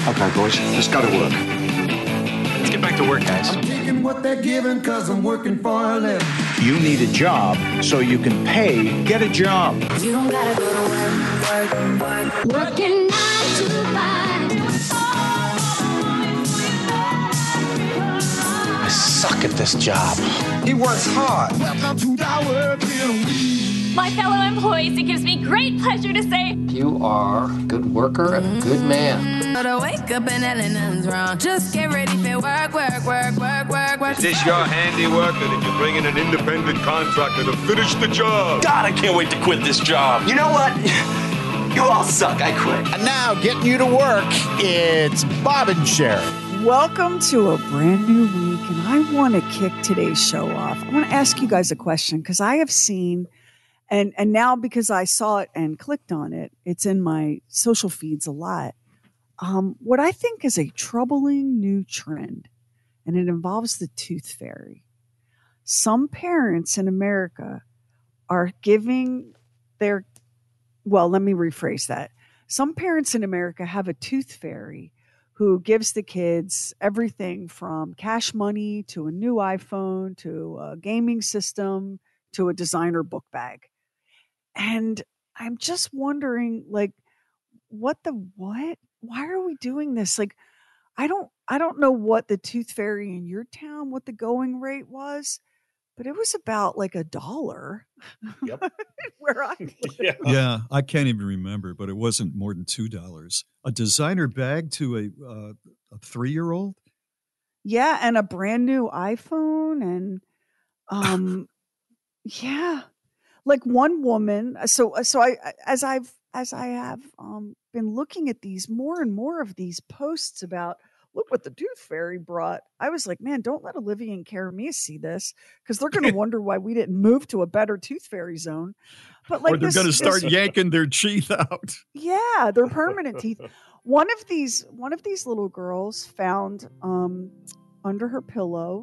Okay, boys, just go to work. Let's get back to work, guys. I'm taking what they're giving because I'm working for a living. You need a job so you can pay. Get a job. You don't gotta go to work. Working 9 to 5. I suck at this job. He works hard. Welcome to our work. My fellow employees, it gives me great pleasure to say You are a good worker and a good man. But I wake up and nothing's wrong. Just get ready for work. Is this your handiwork, or did you bring in an independent contractor to finish the job? God, I can't wait to quit this job. You know what? You all suck. I quit. And now, getting you to work, it's Bob and Sherry. Welcome to a brand new week, and I want to kick today's show off. I want to ask you guys a question because I have seen, and now because I saw it and clicked on it, it's in my social feeds a lot. What I think is a troubling new trend, and it involves the tooth fairy. Some parents in America are giving their, well, let me rephrase that. Some parents in America have a tooth fairy who gives the kids everything from cash money to a new iPhone to a gaming system to a designer book bag. And I'm just wondering, like, what? Why are we doing this? Like, I don't know what the tooth fairy in your town, what the going rate was, but it was about like $1. Yep. Where I live. Yeah, I can't even remember, but it wasn't more than $2. A designer bag to a 3-year-old? Yeah, and a brand new iPhone and yeah. Like one woman, so I as I have been looking at these more and more of these posts about look what the tooth fairy brought. I was like, man, don't let Olivia and Karamia see this because they're going to wonder why we didn't move to a better tooth fairy zone. But like, or they're going to start yanking their teeth out. Yeah, they're permanent teeth. One of these little girls found under her pillow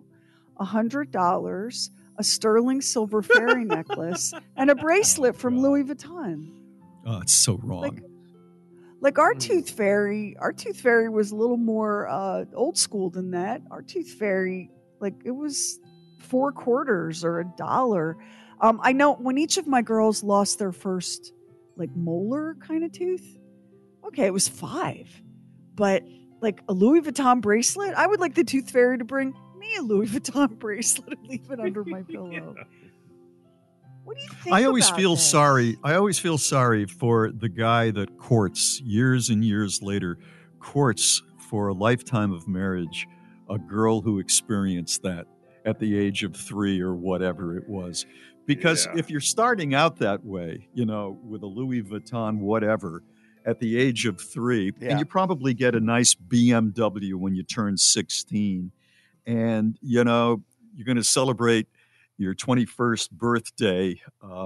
$100, a sterling silver fairy necklace, and a bracelet from Louis Vuitton. Oh, it's so wrong. Like our tooth fairy was a little more old school than that. Our tooth fairy, like it was 4 quarters or $1. I know when each of my girls lost their first like molar kind of tooth, okay, it was $5. But like a Louis Vuitton bracelet, I would like the tooth fairy to bring me a Louis Vuitton bracelet and leave it under my pillow. What do you think? I always feel sorry for the guy that courts years and years later, courts for a lifetime of marriage, a girl who experienced that at the age of 3 or whatever it was. Because if you're starting out that way, you know, with a Louis Vuitton whatever at the age of 3, and you probably get a nice BMW when you turn 16, and, you know, you're going to celebrate your 21st birthday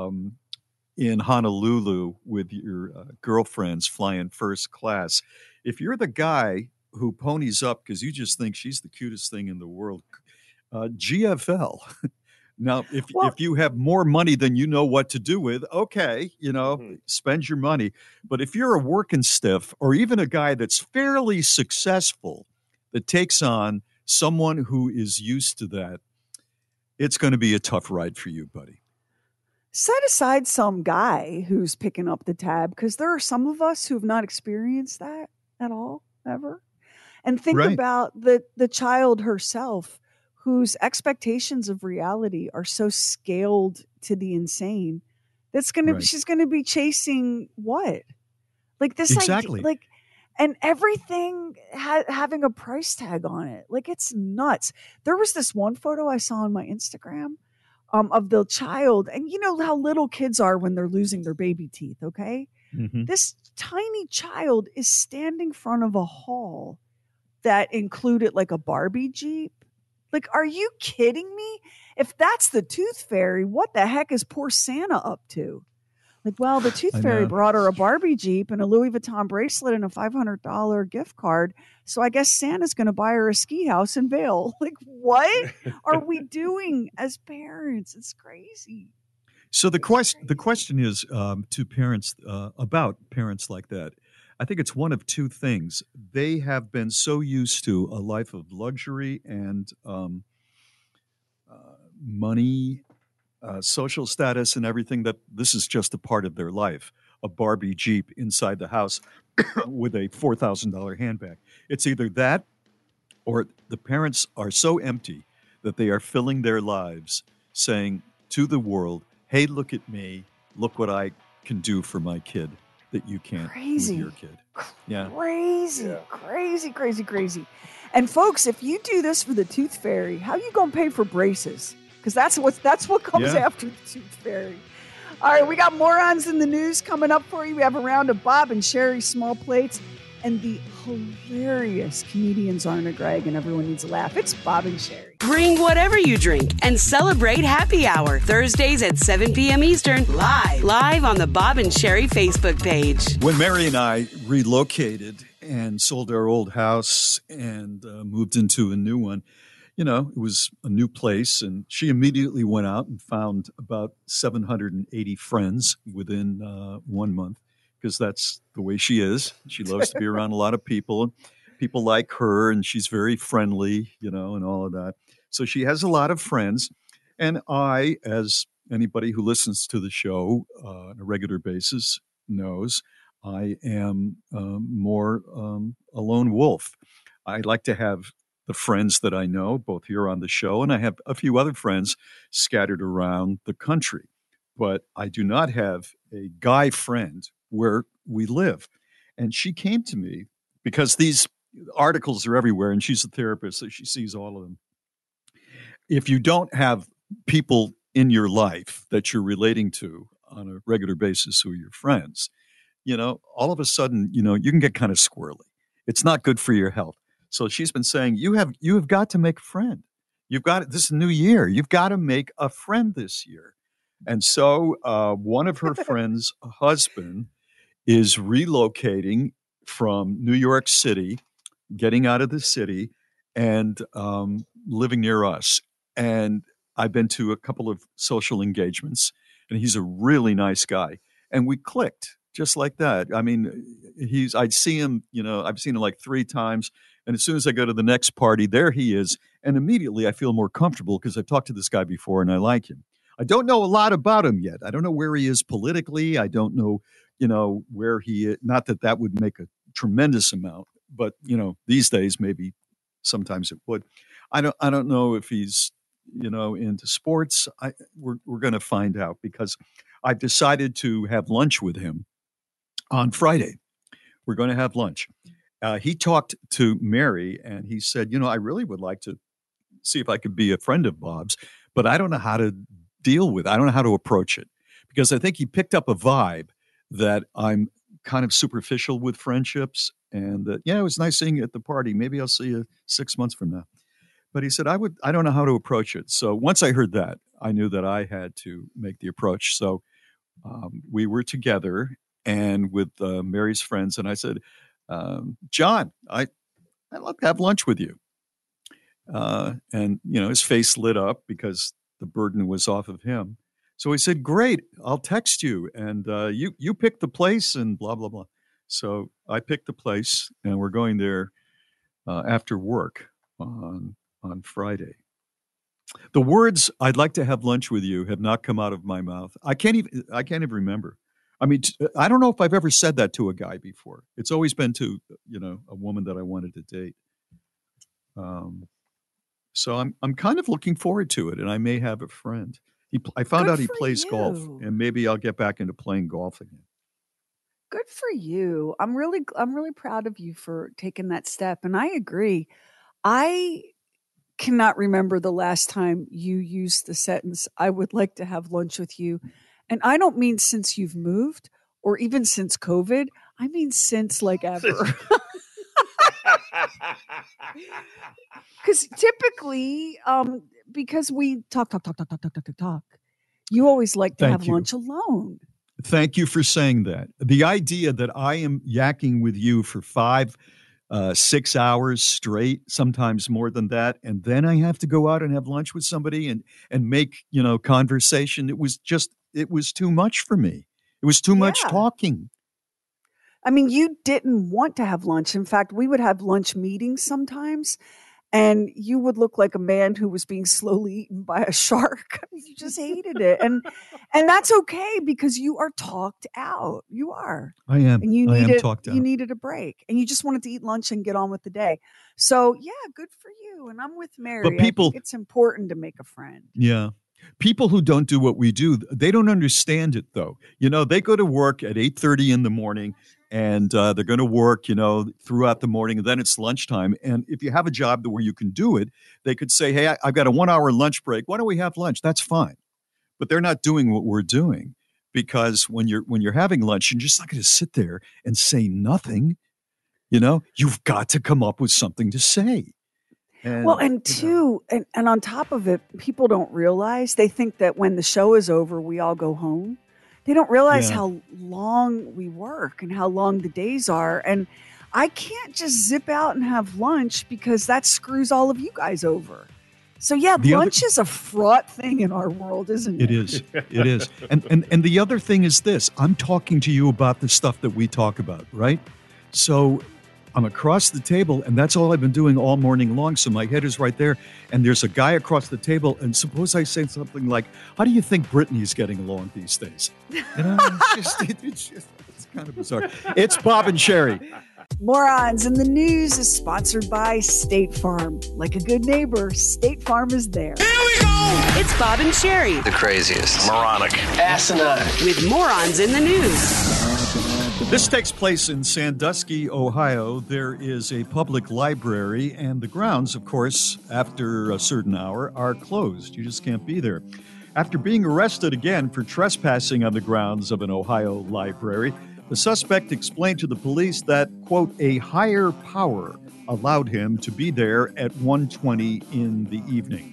in Honolulu with your girlfriends flying first class. If you're the guy who ponies up because you just think she's the cutest thing in the world, GFL. Now, if you have more money than you know what to do with, okay, you know, spend your money. But if you're a working stiff or even a guy that's fairly successful that takes on someone who is used to that, it's going to be a tough ride for you, buddy. Set aside some guy who's picking up the tab because there are some of us who have not experienced that at all, ever. And think about the child herself whose expectations of reality are so scaled to the insane. That's going to she's going to be chasing what? Like this exactly. idea, like, and everything having a price tag on it. Like it's nuts. There was this one photo I saw on my Instagram of the child, and you know how little kids are when they're losing their baby teeth, okay? Mm-hmm. This tiny child is standing in front of a hall that included like a Barbie Jeep. Like, are you kidding me? If that's the tooth fairy, what the heck is poor Santa up to? Like, well, the tooth fairy brought her a Barbie Jeep and a Louis Vuitton bracelet and a $500 gift card. So I guess Santa's going to buy her a ski house in Vail. Like, what are we doing as parents? It's crazy. So the question is to parents about parents like that. I think it's one of two things. They have been so used to a life of luxury and money, social status, and everything that this is just a part of their life. A Barbie Jeep inside the house with a $4,000 handbag. It's either that or the parents are so empty that they are filling their lives saying to the world, hey, look at me. Look what I can do for my kid that you can't with your kid. Yeah. Crazy. And folks, if you do this for the Tooth Fairy, how are you going to pay for braces? Because that's what comes after the Tooth Fairy. All right, we got morons in the news coming up for you. We have a round of Bob and Sherry small plates and the hilarious comedians Arna Gregg, and everyone needs a laugh. It's Bob and Sherry. Bring whatever you drink and celebrate Happy Hour Thursdays at 7 p.m. Eastern live on the Bob and Sherry Facebook page. When Mary and I relocated and sold our old house and moved into a new one, you know, it was a new place, and she immediately went out and found about 780 friends within 1 month, because that's the way she is. She loves to be around a lot of people like her, and she's very friendly, you know, and all of that. So she has a lot of friends, and I, as anybody who listens to the show on a regular basis knows, I am more a lone wolf. I like to have the friends that I know, both here on the show, and I have a few other friends scattered around the country. But I do not have a guy friend where we live. And she came to me because these articles are everywhere, and she's a therapist, so she sees all of them. If you don't have people in your life that you're relating to on a regular basis who are your friends, you know, all of a sudden, you know, you can get kind of squirrely. It's not good for your health. So she's been saying, you have got to make a friend. This is a new year. You've got to make a friend this year. And so one of her friends' husband is relocating from New York City, getting out of the city, and living near us. And I've been to a couple of social engagements, and he's a really nice guy. And we clicked just like that. I mean, I'd see him, you know, I've seen him like 3 times. And as soon as I go to the next party, there he is. And immediately I feel more comfortable because I've talked to this guy before and I like him. I don't know a lot about him yet. I don't know where he is politically. I don't know, you know, where he is. Not that that would make a tremendous amount, but, you know, these days, maybe sometimes it would. I don't know if he's, you know, into sports. We're going to find out because I've decided to have lunch with him on Friday. We're going to have lunch. He talked to Mary and he said, you know, I really would like to see if I could be a friend of Bob's, but I don't know how to deal with it. I don't know how to approach it because I think he picked up a vibe that I'm kind of superficial with friendships and that, yeah, it was nice seeing you at the party. Maybe I'll see you 6 months from now. But he said, I don't know how to approach it. So once I heard that, I knew that I had to make the approach. So we were together and with Mary's friends. And I said, John, I'd love to have lunch with you. And, you know, his face lit up because the burden was off of him. So he said, great, I'll text you. And you pick the place and blah, blah, blah. So I picked the place and we're going there after work on Friday. The words, I'd like to have lunch with you, have not come out of my mouth. I can't even remember. I mean, I don't know if I've ever said that to a guy before. It's always been to, you know, a woman that I wanted to date. So I'm kind of looking forward to it, and I may have a friend. I found out he plays golf, and maybe I'll get back into playing golf again. Good for you. I'm really proud of you for taking that step, and I agree. I cannot remember the last time you used the sentence, I would like to have lunch with you. And I don't mean since you've moved or even since COVID. I mean since like ever. Because typically, because we talk, you always like to have lunch alone. Thank you for saying that. The idea that I am yakking with you for 5-6 hours straight, sometimes more than that, and then I have to go out and have lunch with somebody and make, you know, conversation. It was too much for me. It was too much talking. I mean, you didn't want to have lunch. In fact, we would have lunch meetings sometimes, and you would look like a man who was being slowly eaten by a shark. You just hated it. And that's okay because you are talked out. You are. I am. And you I am needed, talked out. you needed a break. And you just wanted to eat lunch and get on with the day. So, yeah, good for you. And I'm with Mary. But people, I think it's important to make a friend. Yeah. People who don't do what we do, they don't understand it, though. You know, they go to work at 8:30 in the morning, and they're going to work, you know, throughout the morning, and then it's lunchtime. And if you have a job where you can do it, they could say, hey, I've got a 1-hour lunch break. Why don't we have lunch? That's fine. But they're not doing what we're doing, because when you're having lunch, you're just not going to sit there and say nothing. You know, you've got to come up with something to say. And on top of it, people don't realize, they think that when the show is over, we all go home. They don't realize how long we work and how long the days are. And I can't just zip out and have lunch because that screws all of you guys over. So, yeah, lunch is a fraught thing in our world, isn't it? It is. It is. And the other thing is this. I'm talking to you about the stuff that we talk about, right? So I'm across the table, and that's all I've been doing all morning long. So my head is right there, and there's a guy across the table. And suppose I say something like, "How do you think Brittany's getting along these days?" You know, it's kind of bizarre. It's Bob and Sherry. Morons in the News is sponsored by State Farm. Like a good neighbor, State Farm is there. Here we go! It's Bob and Sherry. The craziest, moronic, asinine, with Morons in the News. This takes place in Sandusky, Ohio. There is a public library, and the grounds, of course, after a certain hour, are closed. You just can't be there. After being arrested again for trespassing on the grounds of an Ohio library, the suspect explained to the police that, quote, a higher power allowed him to be there at 1:20 in the evening.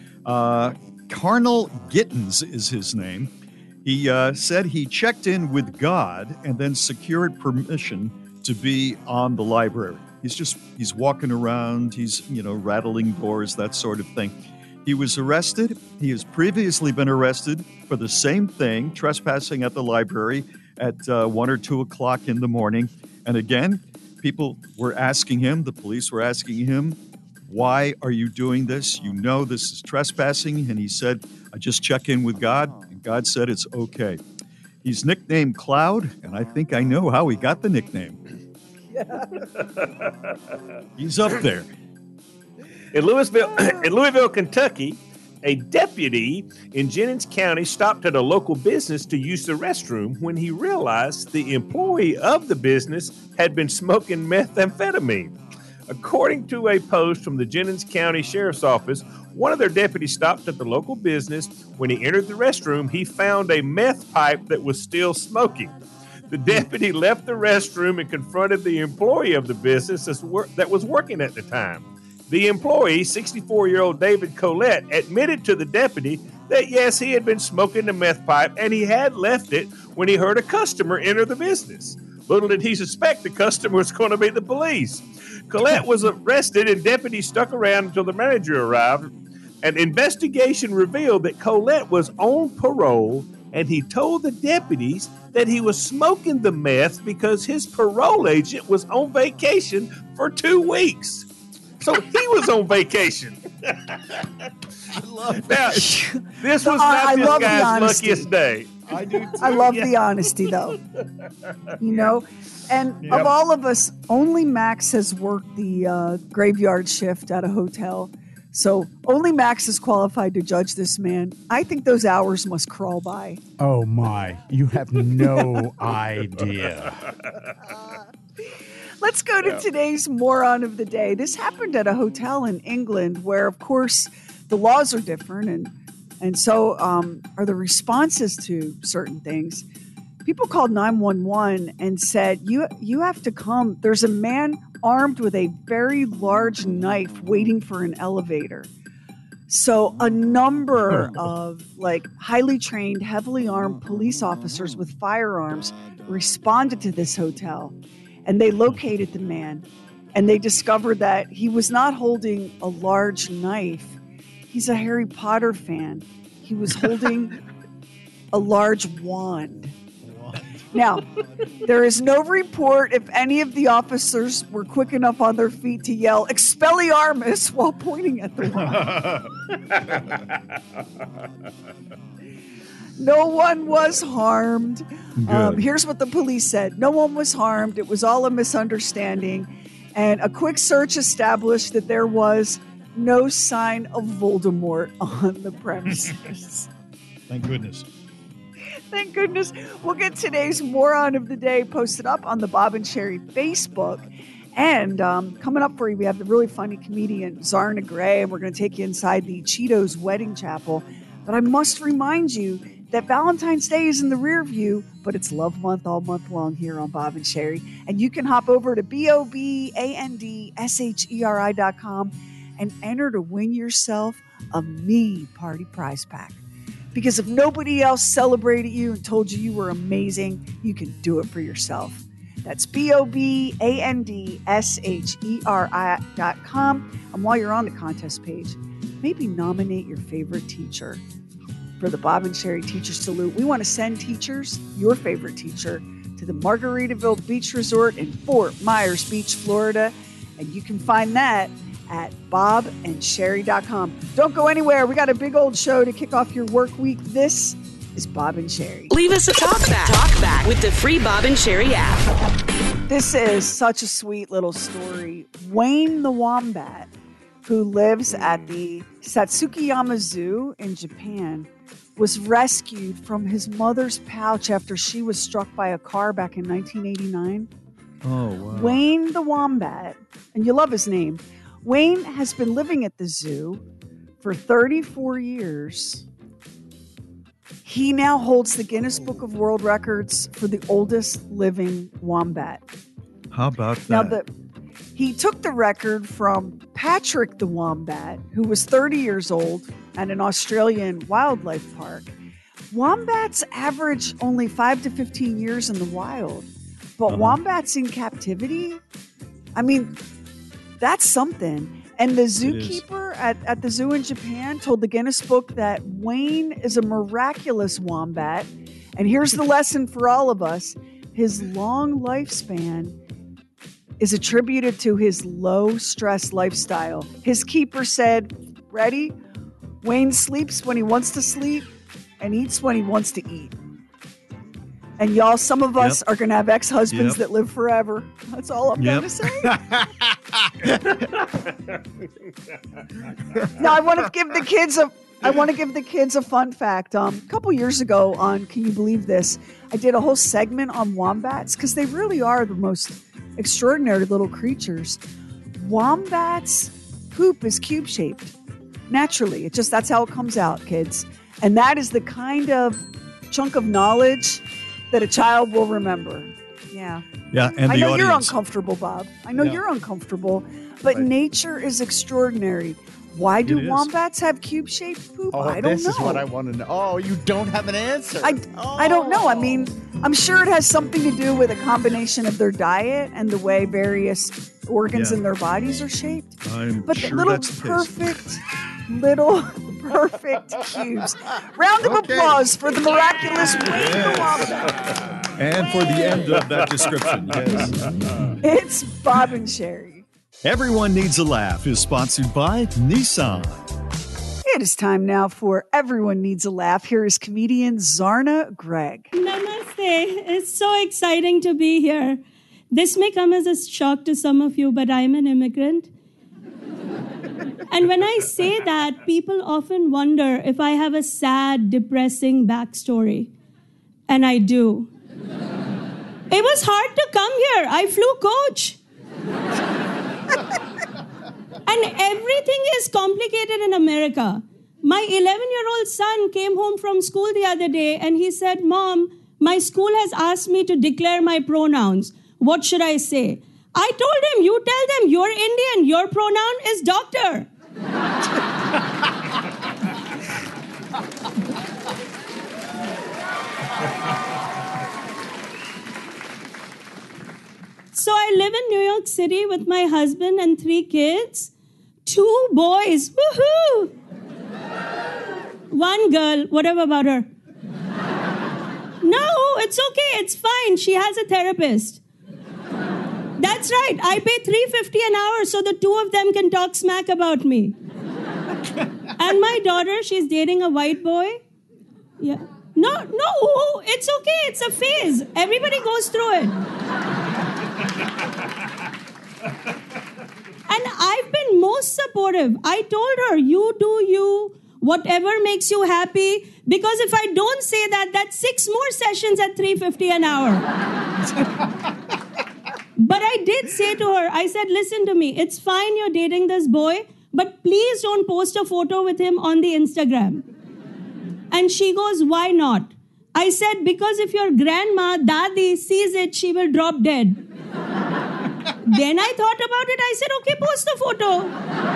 Carnal Gittens is his name. He said he checked in with God and then secured permission to be on the library. He's walking around, he's, rattling doors, that sort of thing. He was arrested. He has previously been arrested for the same thing, trespassing at the library at 1 or 2 o'clock in the morning. And again, people were asking him, the police were asking him, why are you doing this? You know this is trespassing. And he said, I just check in with God. And God said it's okay. He's nicknamed Cloud, and I think I know how he got the nickname. He's up there. In Louisville, Kentucky, a deputy in Jennings County stopped at a local business to use the restroom when he realized the employee of the business had been smoking methamphetamine. According to a post from the Jennings County Sheriff's Office, one of their deputies stopped at the local business. When he entered the restroom, he found a meth pipe that was still smoking. The deputy left the restroom and confronted the employee of the business that was working at the time. The employee, 64-year-old David Collette, admitted to the deputy that, yes, he had been smoking the meth pipe and he had left it when he heard a customer enter the business. Little did he suspect the customer was going to be the police. Collette was arrested and deputies stuck around until the manager arrived. An investigation revealed that Collette was on parole, and he told the deputies that he was smoking the meth because his parole agent was on vacation for 2 weeks. So he was on vacation. I love that. This was not this guy's luckiest day. I do too. I love the honesty, though. And of all of us, only Max has worked the graveyard shift at a hotel. So only Max is qualified to judge this man. I think those hours must crawl by. Oh, my. You have no idea. Let's go to today's moron of the day. This happened at a hotel in England where, of course, the laws are different and so are the responses to certain things. People called 911 and said, you have to come. There's a man armed with a very large knife waiting for an elevator. So a number of highly trained, heavily armed police officers with firearms responded to this hotel, and they located the man, and they discovered that he was not holding a large knife. He's a Harry Potter fan. He was holding a large wand. Now, there is no report if any of the officers were quick enough on their feet to yell Expelliarmus while pointing at the wand. No one was harmed. Here's what the police said. No one was harmed. It was all a misunderstanding. And a quick search established that there was no sign of Voldemort on the premises. Thank goodness. Thank goodness. We'll get today's Moron of the Day posted up on the Bob and Sherry Facebook. And coming up for you, we have the really funny comedian Zarna Gray, and we're going to take you inside the Cheetos wedding chapel. But I must remind you that Valentine's Day is in the rear view, but it's Love Month all month long here on Bob and Sherry. And you can hop over to BOBANDSHERI.com and enter to win yourself a Me Party prize pack. Because if nobody else celebrated you and told you you were amazing, you can do it for yourself. That's BOBANDSHERI.com. And while you're on the contest page, maybe nominate your favorite teacher for the Bob and Sherry Teacher Salute. We want to send teachers, your favorite teacher, to the Margaritaville Beach Resort in Fort Myers Beach, Florida. And you can find that at bobandsherry.com. Don't go anywhere. We got a big old show to kick off your work week. This is Bob and Sherry. Leave us a talk back with the free Bob and Sherry app. This is such a sweet little story. Wayne the Wombat, who lives at the Satsukiyama Zoo in Japan, was rescued from his mother's pouch after she was struck by a car back in 1989. Oh, wow. Wayne the Wombat, and you love his name. Wayne has been living at the zoo for 34 years. He now holds the Guinness Book of World Records for the oldest living wombat. How about that? Now, he took the record from Patrick the Wombat, who was 30 years old at an Australian wildlife park. Wombats average only 5 to 15 years in the wild, but wombats in captivity, I mean, that's something. And the zookeeper at the zoo in Japan told the Guinness Book that Wayne is a miraculous wombat. And here's the lesson for all of us. His long lifespan is attributed to his low-stress lifestyle. His keeper said, ready? Wayne sleeps when he wants to sleep and eats when he wants to eat. And y'all, some of us are going to have ex-husbands that live forever. That's all I'm going to say. Now, I want to give the kids a fun fact. A couple years ago on Can You Believe This? I did a whole segment on wombats because they really are the most extraordinary little creatures. Wombats' poop is cube-shaped. Naturally. That's how it comes out, kids. And that is the kind of chunk of knowledge that a child will remember. Yeah. Yeah, and I know audience. You're uncomfortable, Bob. I know you're uncomfortable, but nature is extraordinary. Why do wombats have cube-shaped poop? I don't know. This is what I want to know. Oh, you don't have an answer. I don't know. I mean, I'm sure it has something to do with a combination of their diet and the way various organs in their bodies are shaped. But sure the little perfect cubes. Round of applause for the miraculous Wayne the Wombat. And for the end of that description, yes. It's Bob and Sherry. Everyone Needs a Laugh is sponsored by Nissan. It is time now for Everyone Needs a Laugh. Here is comedian Zarna Gregg. Namaste. It's so exciting to be here. This may come as a shock to some of you, but I'm an immigrant. And when I say that, people often wonder if I have a sad, depressing backstory. And I do. It was hard to come here. I flew coach. And everything is complicated in America. My 11-year-old son came home from school the other day and he said, Mom, my school has asked me to declare my pronouns. What should I say? I told him, you tell them you're Indian. Your pronoun is doctor. So I live in New York City with my husband and 3 kids. 2 boys. Woohoo! 1 girl, whatever about her. No, it's okay. It's fine. She has a therapist. That's right. I pay $3.50 an hour so the two of them can talk smack about me. And my daughter, she's dating a white boy. Yeah. No, it's okay. It's a phase. Everybody goes through it. And I've been most supportive. I told her, you do you, whatever makes you happy. Because if I don't say that, that's 6 more sessions at $3.50 an hour. But I did say to her, I said, listen to me, it's fine you're dating this boy, but please don't post a photo with him on the Instagram. And she goes, why not? I said, because if your grandma, Dadi, sees it, she will drop dead. Then I thought about it. I said, okay, post the photo.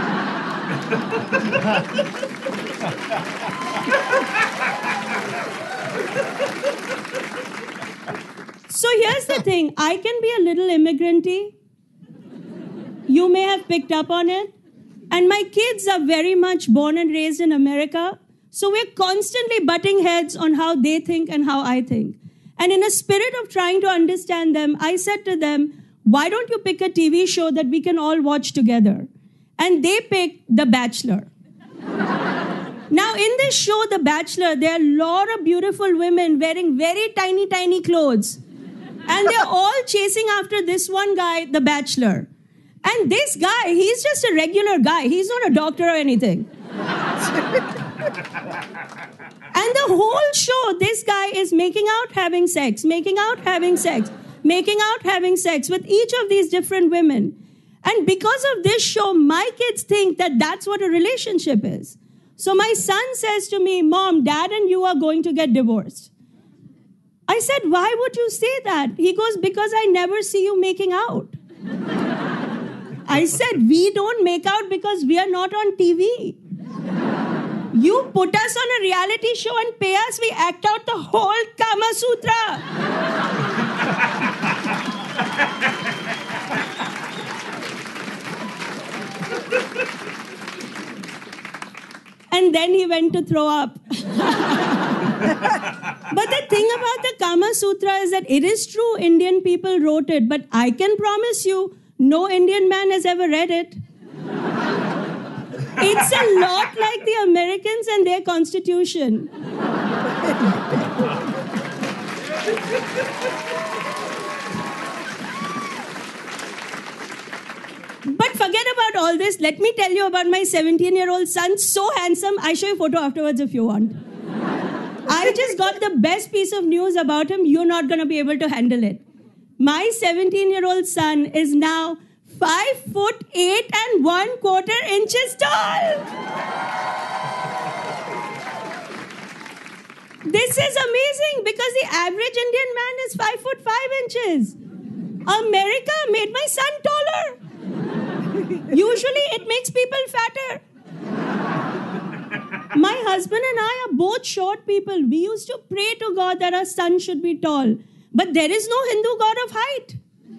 So here's the thing. I can be a little immigrant-y. You may have picked up on it. And my kids are very much born and raised in America. So we're constantly butting heads on how they think and how I think. And in a spirit of trying to understand them, I said to them, why don't you pick a TV show that we can all watch together? And they picked The Bachelor. Now, in this show, The Bachelor, there are a lot of beautiful women wearing very tiny, tiny clothes. And they're all chasing after this one guy, The Bachelor. And this guy, he's just a regular guy. He's not a doctor or anything. And the whole show, this guy is making out, having sex, making out, having sex, making out, having sex with each of these different women. And because of this show, my kids think that that's what a relationship is. So my son says to me, Mom, Dad and you are going to get divorced. I said, why would you say that? He goes, because I never see you making out. I said, we don't make out because we are not on TV. You put us on a reality show and pay us, we act out the whole Kama Sutra. And then he went to throw up. But the thing about the Kama Sutra is that it is true Indian people wrote it, but I can promise you, no Indian man has ever read it. It's a lot like the Americans and their constitution. But forget about all this. Let me tell you about my 17-year-old son. So handsome. I'll show you a photo afterwards if you want. I just got the best piece of news about him. You're not going to be able to handle it. My 17-year-old son is now 5'8" and 1/4 inches tall. This is amazing because the average Indian man is 5'5" inches. America made my son taller. Usually it makes people fatter. My husband and I are both short people. We used to pray to God that our son should be tall. But there is no Hindu god of height.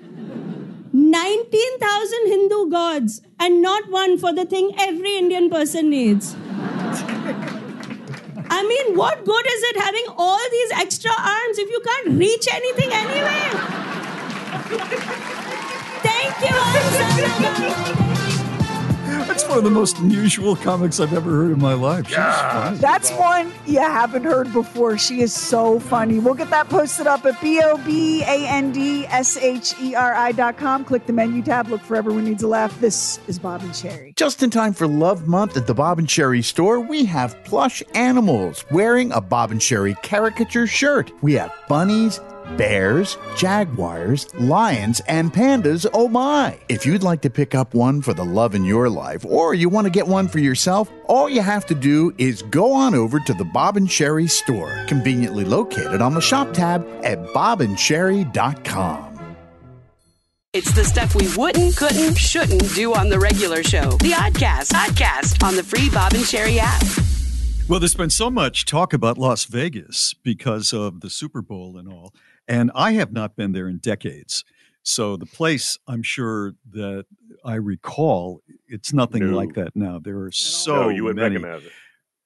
19,000 Hindu gods and not one for the thing every Indian person needs. I mean, what good is it having all these extra arms if you can't reach anything anyway? Thank you, That's one of the most unusual comics I've ever heard in my life. She's funny. That's one you haven't heard before. She is so funny. We'll get that posted up at BOBANDSHERI.com. Click the menu tab. Look for Everyone Needs a Laugh. This is Bob and Sherry. Just in time for Love Month at the Bob and Sherry store, we have plush animals wearing a Bob and Sherry caricature shirt. We have bunnies, bears, jaguars, lions, and pandas, oh my! If you'd like to pick up one for the love in your life, or you want to get one for yourself, all you have to do is go on over to the Bob and Sherry store, conveniently located on the shop tab at bobandsherry.com. It's the stuff we wouldn't, couldn't, shouldn't do on the regular show. The Oddcast on the free Bob and Sherry app. Well, there's been so much talk about Las Vegas because of the Super Bowl and all, and I have not been there in decades. So the place, I'm sure that I recall, it's nothing like that now. There are so you wouldn't many. recognize it.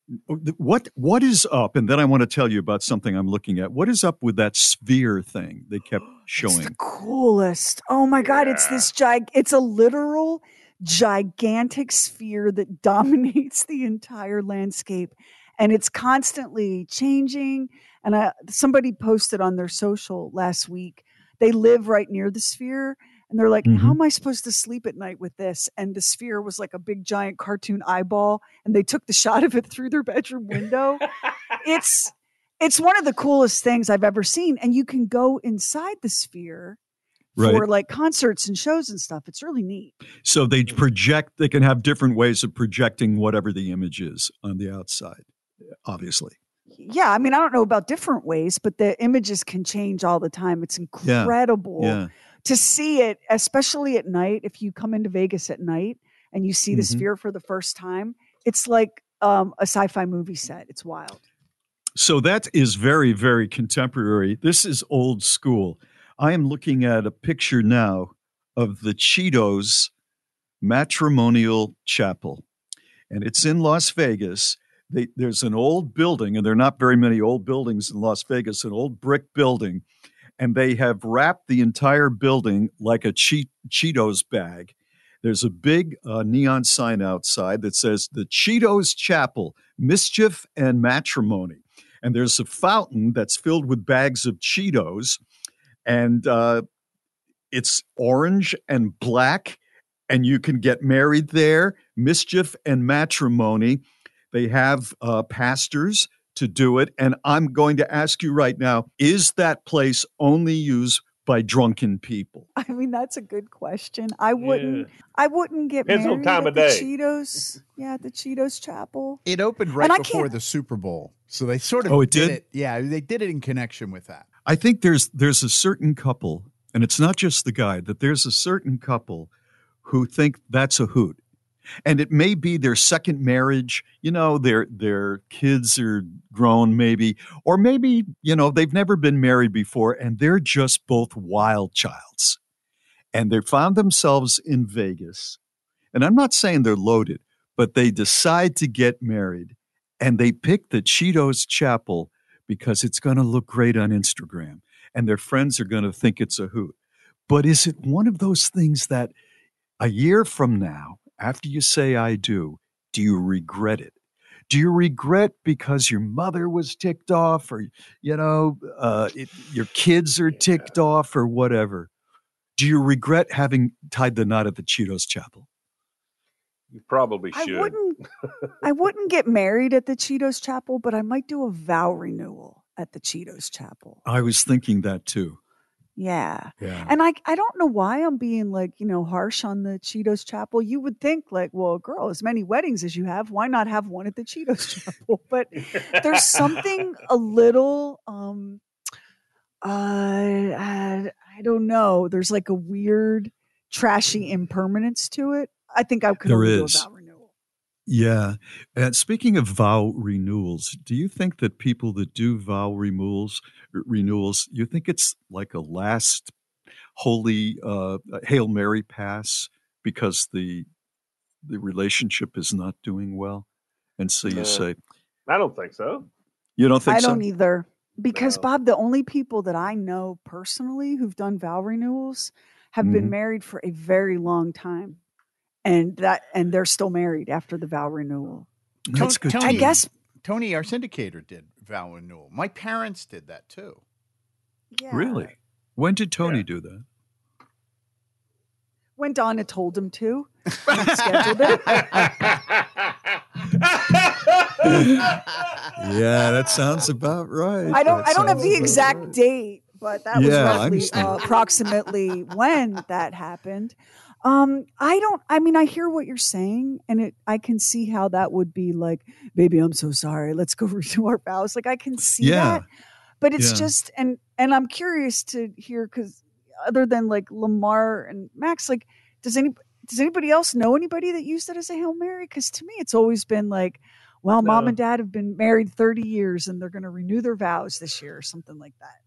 What is up? And then I want to tell you about something I'm looking at. What is up with that sphere thing they kept showing? It's the coolest. Oh my God. It's this it's a literal gigantic sphere that dominates the entire landscape. And it's constantly changing. And somebody posted on their social last week, they live right near the sphere. And they're like, how am I supposed to sleep at night with this? And the sphere was like a big giant cartoon eyeball. And they took the shot of it through their bedroom window. It's one of the coolest things I've ever seen. And you can go inside the sphere for like concerts and shows and stuff. It's really neat. So they can have different ways of projecting whatever the image is on the outside, obviously. Yeah. I mean, I don't know about different ways, but the images can change all the time. It's incredible. Yeah. To see it, especially at night, if you come into Vegas at night and you see the sphere for the first time, it's like a sci-fi movie set. It's wild. So that is very, very contemporary. This is old school. I am looking at a picture now of the Cheetos Matrimonial Chapel, and it's in Las Vegas. There's an old building, and there are not very many old buildings in Las Vegas, an old brick building. And they have wrapped the entire building like a Cheetos bag. There's a big neon sign outside that says the Cheetos Chapel, Mischief and Matrimony. And there's a fountain that's filled with bags of Cheetos. And it's orange and black. And you can get married there, Mischief and Matrimony. They have pastors to do it. And I'm going to ask you right now, is that place only used by drunken people? I mean, that's a good question. I wouldn't get Depends married on time at of the day. Cheetos. Yeah, the Cheetos Chapel. It opened right before the Super Bowl. So they sort of did it. Yeah, they did it in connection with that. I think there's a certain couple, and it's not just the guy, that there's a certain couple who think that's a hoot. And it may be their second marriage, their kids are grown maybe, or maybe, they've never been married before and they're just both wild childs. And they found themselves in Vegas. And I'm not saying they're loaded, but they decide to get married and they pick the Cheetos Chapel because it's going to look great on Instagram and their friends are going to think it's a hoot. But is it one of those things that a year from now, after you say I do you regret it? Do you regret because your mother was ticked off or, your kids are ticked off or whatever? Do you regret having tied the knot at the Cheetos Chapel? You probably should. I wouldn't get married at the Cheetos Chapel, but I might do a vow renewal at the Cheetos Chapel. I was thinking that too. Yeah. And I don't know why I'm being harsh on the Cheetos Chapel. You would think well, girl, as many weddings as you have, why not have one at the Cheetos Chapel? But there's something a little, I don't know. There's like a weird, trashy impermanence to it. I think I could only do a vow renewal. Yeah. And speaking of vow renewals, do you think that people that do vow renewals, you think it's like a last holy Hail Mary pass because the relationship is not doing well? And so you say, I don't think so. You don't think so? I don't either. Because, Bob, the only people that I know personally who've done vow renewals have been married for a very long time. And they're still married after the vow renewal. That's good. I guess Tony, our syndicator, did vow renewal. My parents did that too. Yeah. Really? When did Tony do that? When Donna told him to. Scheduled it. Yeah, that sounds about right. I don't have the exact date, but that was roughly approximately when that happened. I hear what you're saying, and I can see how that would be like, baby, I'm so sorry. Let's go renew our vows. Like I can see that, but it's just, and I'm curious to hear, because other than like Lamar and Max, like, does anybody else know anybody that used it as a Hail Mary? Because to me, it's always been like, well, mom and dad have been married 30 years and they're going to renew their vows this year or something like that.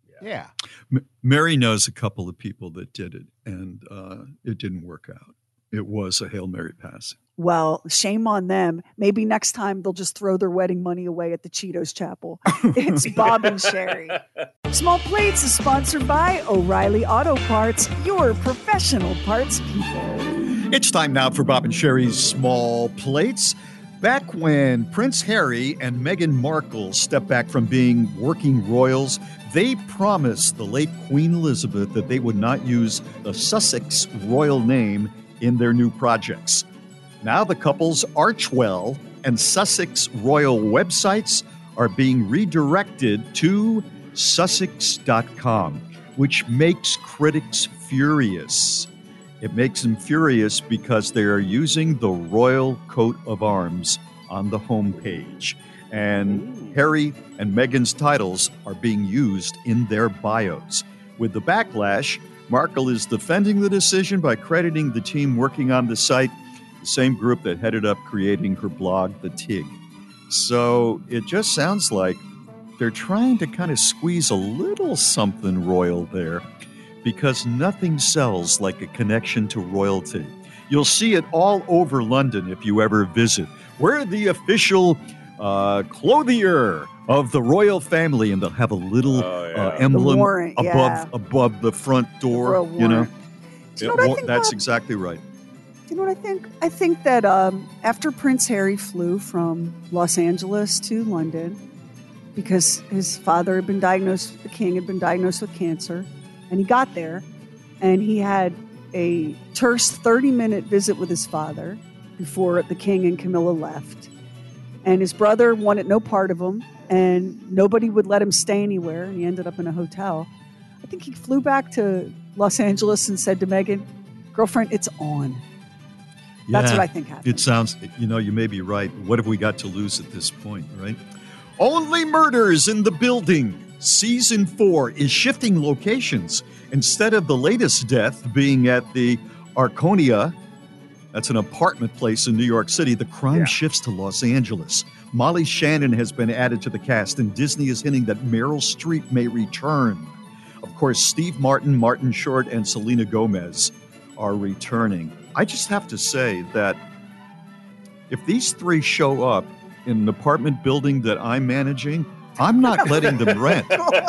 Yeah. Mary knows a couple of people that did it, and it didn't work out. It was a Hail Mary pass. Well, shame on them. Maybe next time they'll just throw their wedding money away at the Cheetos Chapel. It's Bob and Sherry. Small Plates is sponsored by O'Reilly Auto Parts, your professional parts people. It's time now for Bob and Sherry's Small Plates. Back when Prince Harry and Meghan Markle stepped back from being working royals, they promised the late Queen Elizabeth that they would not use the Sussex royal name in their new projects. Now the couple's Archewell and Sussex royal websites are being redirected to Sussex.com, which makes critics furious. It makes them furious because they are using the royal coat of arms on the homepage. And Harry and Meghan's titles are being used in their bios. With the backlash, Markle is defending the decision by crediting the team working on the site, the same group that headed up creating her blog, The Tig. So it just sounds like they're trying to kind of squeeze a little something royal there, because nothing sells like a connection to royalty. You'll see it all over London if you ever visit. We're the official clothier of the royal family, and they'll have a little emblem warrant, above the front door. You know what I think, that's Bob? exactly right. You know what I think? I think that after Prince Harry flew from Los Angeles to London, because his father had been diagnosed, the king had been diagnosed with cancer, and he got there, and he had a terse 30-minute visit with his father before the king and Camilla left. And his brother wanted no part of him, and nobody would let him stay anywhere, and he ended up in a hotel. I think he flew back to Los Angeles and said to Meghan, "Girlfriend, it's on." That's what I think happened. It sounds, you may be right. What have we got to lose at this point, right? Only Murders in the Building. Season 4 is shifting locations. Instead of the latest death being at the Arconia, that's an apartment place in New York City, the crime shifts to Los Angeles. Molly Shannon has been added to the cast, and Disney is hinting that Meryl Streep may return. Of course, Steve Martin, Martin Short, and Selena Gomez are returning. I just have to say that if these three show up in an apartment building that I'm managing, I'm not letting them rent.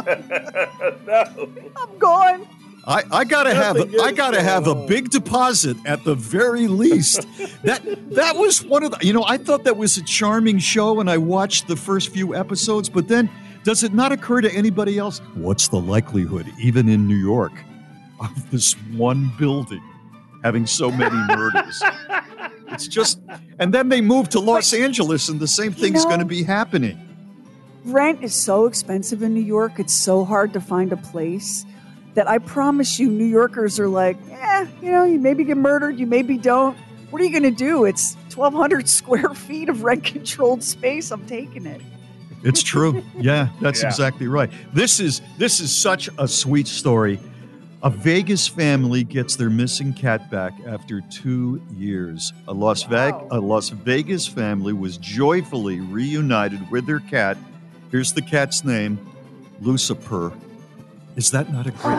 No. I'm going. I gotta have a big deposit at the very least. That was one of the, I thought that was a charming show, and I watched the first few episodes, but then does it not occur to anybody else, what's the likelihood, even in New York, of this one building having so many murders? It's just, and then they move to Los Angeles and the same thing's going to be happening. Rent is so expensive in New York. It's so hard to find a place that I promise you, New Yorkers are like, you maybe get murdered, you maybe don't. What are you going to do? It's 1,200 square feet of rent-controlled space. I'm taking it. It's true. Yeah, that's exactly right. This is such a sweet story. A Vegas family gets their missing cat back after 2 years. A Las Vegas family was joyfully reunited with their cat. Here's the cat's name, Lucifer. Is that not a great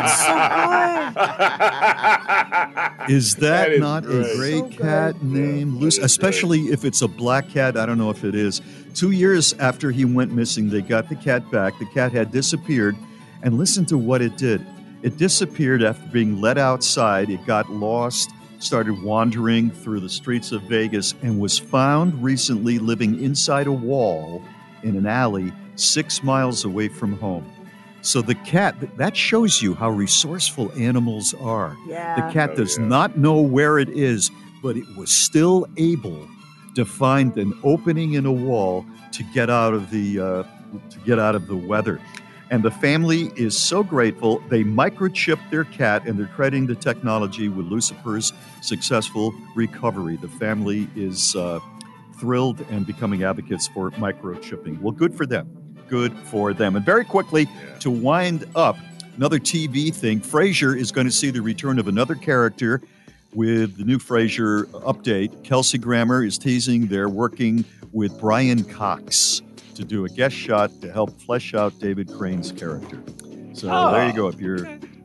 cat? Is that not a great cat named Lucifer? Especially if it's a black cat. I don't know if it is. 2 years after he went missing, they got the cat back. The cat had disappeared. And listen to what it did. It disappeared after being let outside. It got lost, started wandering through the streets of Vegas, and was found recently living inside a wall in an alley 6 miles away from home. So the cat, that shows you how resourceful animals are. Yeah. The cat does not know where it is, but it was still able to find an opening in a wall to get out of the weather. And the family is so grateful. They microchipped their cat, and they're crediting the technology with Lucifer's successful recovery. The family is thrilled and becoming advocates for microchipping. Well, good for them. Good for them. And very quickly, to wind up, another TV thing, Frasier is going to see the return of another character with the new Frasier update. Kelsey Grammer is teasing they're working with Brian Cox to do a guest shot to help flesh out David Crane's character. So there you go. If you're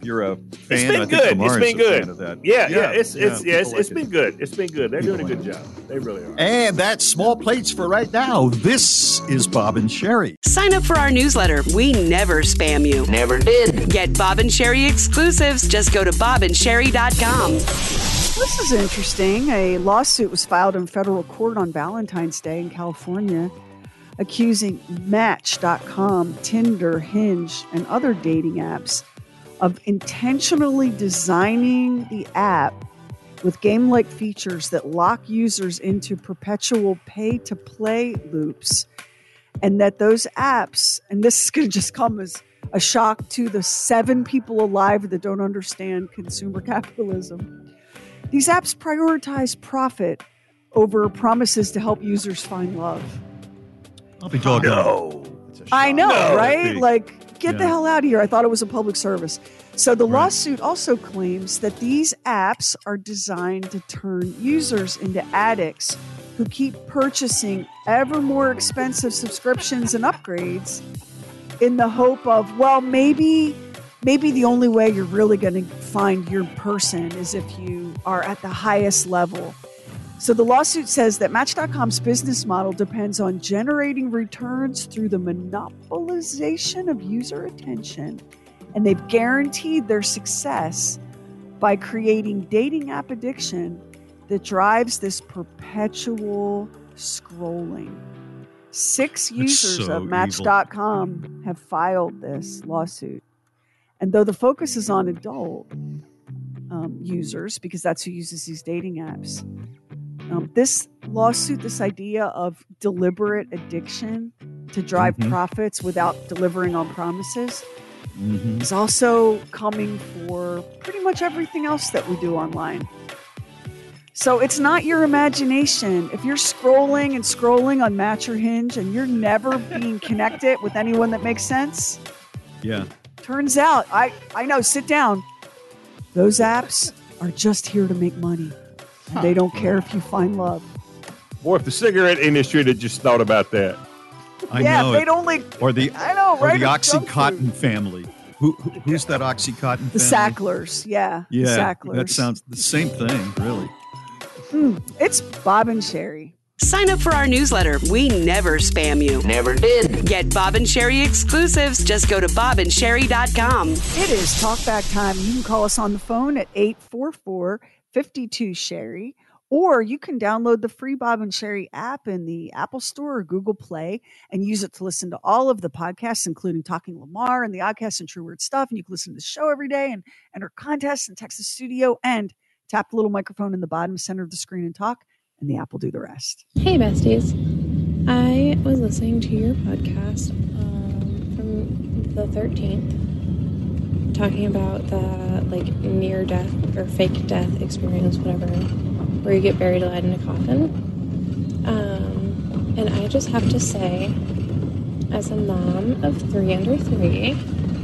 you're a fan. It's been I think good. Lamar's It's been a good. fan of that. It's been good. It's been good. They're doing a good job. They really are. And that's small plates for right now. This is Bob and Sherry. Sign up for our newsletter. We never spam you. Never did. Get Bob and Sherry exclusives. Just go to bobandsherry.com. This is interesting. A lawsuit was filed in federal court on Valentine's Day in California, accusing Match.com, Tinder, Hinge, and other dating apps of intentionally designing the app with game-like features that lock users into perpetual pay-to-play loops, and that those apps, and this is going to just come as a shock to the 7 people alive that don't understand consumer capitalism. These apps prioritize profit over promises to help users find love. I'll be doggone. I know, No. right? Big. Like, get the hell out of here. I thought it was a public service. So the lawsuit also claims that these apps are designed to turn users into addicts who keep purchasing ever more expensive subscriptions and upgrades in the hope of, well, maybe the only way you're really going to find your person is if you are at the highest level. So the lawsuit says that Match.com's business model depends on generating returns through the monopolization of user attention, and they've guaranteed their success by creating dating app addiction that drives this perpetual scrolling. 6 users so of Match.com have filed this lawsuit. And though the focus is on adult users, because that's who uses these dating apps, this lawsuit, this idea of deliberate addiction to drive profits without delivering on promises, is also coming for pretty much everything else that we do online. So it's not your imagination. If you're scrolling on Match or Hinge and you're never being connected with anyone that makes sense, Yeah. turns out, I know, sit down. Those apps are just here to make money. And they don't care if you find love. Boy, if the cigarette industry had just thought about that. I Yeah, know. they'd only. Or the I know, or right? the Or junk Oxycontin family. Who's that Oxycontin The family? Sacklers, yeah. Yeah, The Sacklers. that sounds the same thing, really. It's Bob and Sherry. Sign up for our newsletter. We never spam you. Never did. Get Bob and Sherry exclusives. Just go to bobandsherry.com. It is talkback time. You can call us on the phone at 844-52-SHERRY, or you can download the free Bob and Sherry app in the Apple Store or Google Play and use it to listen to all of the podcasts, including Talking Lamar and the Oddcast and True Word Stuff. And you can listen to the show every day and enter contests and text the studio and tap the little microphone in the bottom center of the screen and talk, and the app will do the rest. Hey, besties. I was listening to your podcast from the 13th, talking about the near death or fake death experience, whatever, where you get buried alive in a coffin. And I just have to say, as a mom of 3 under 3,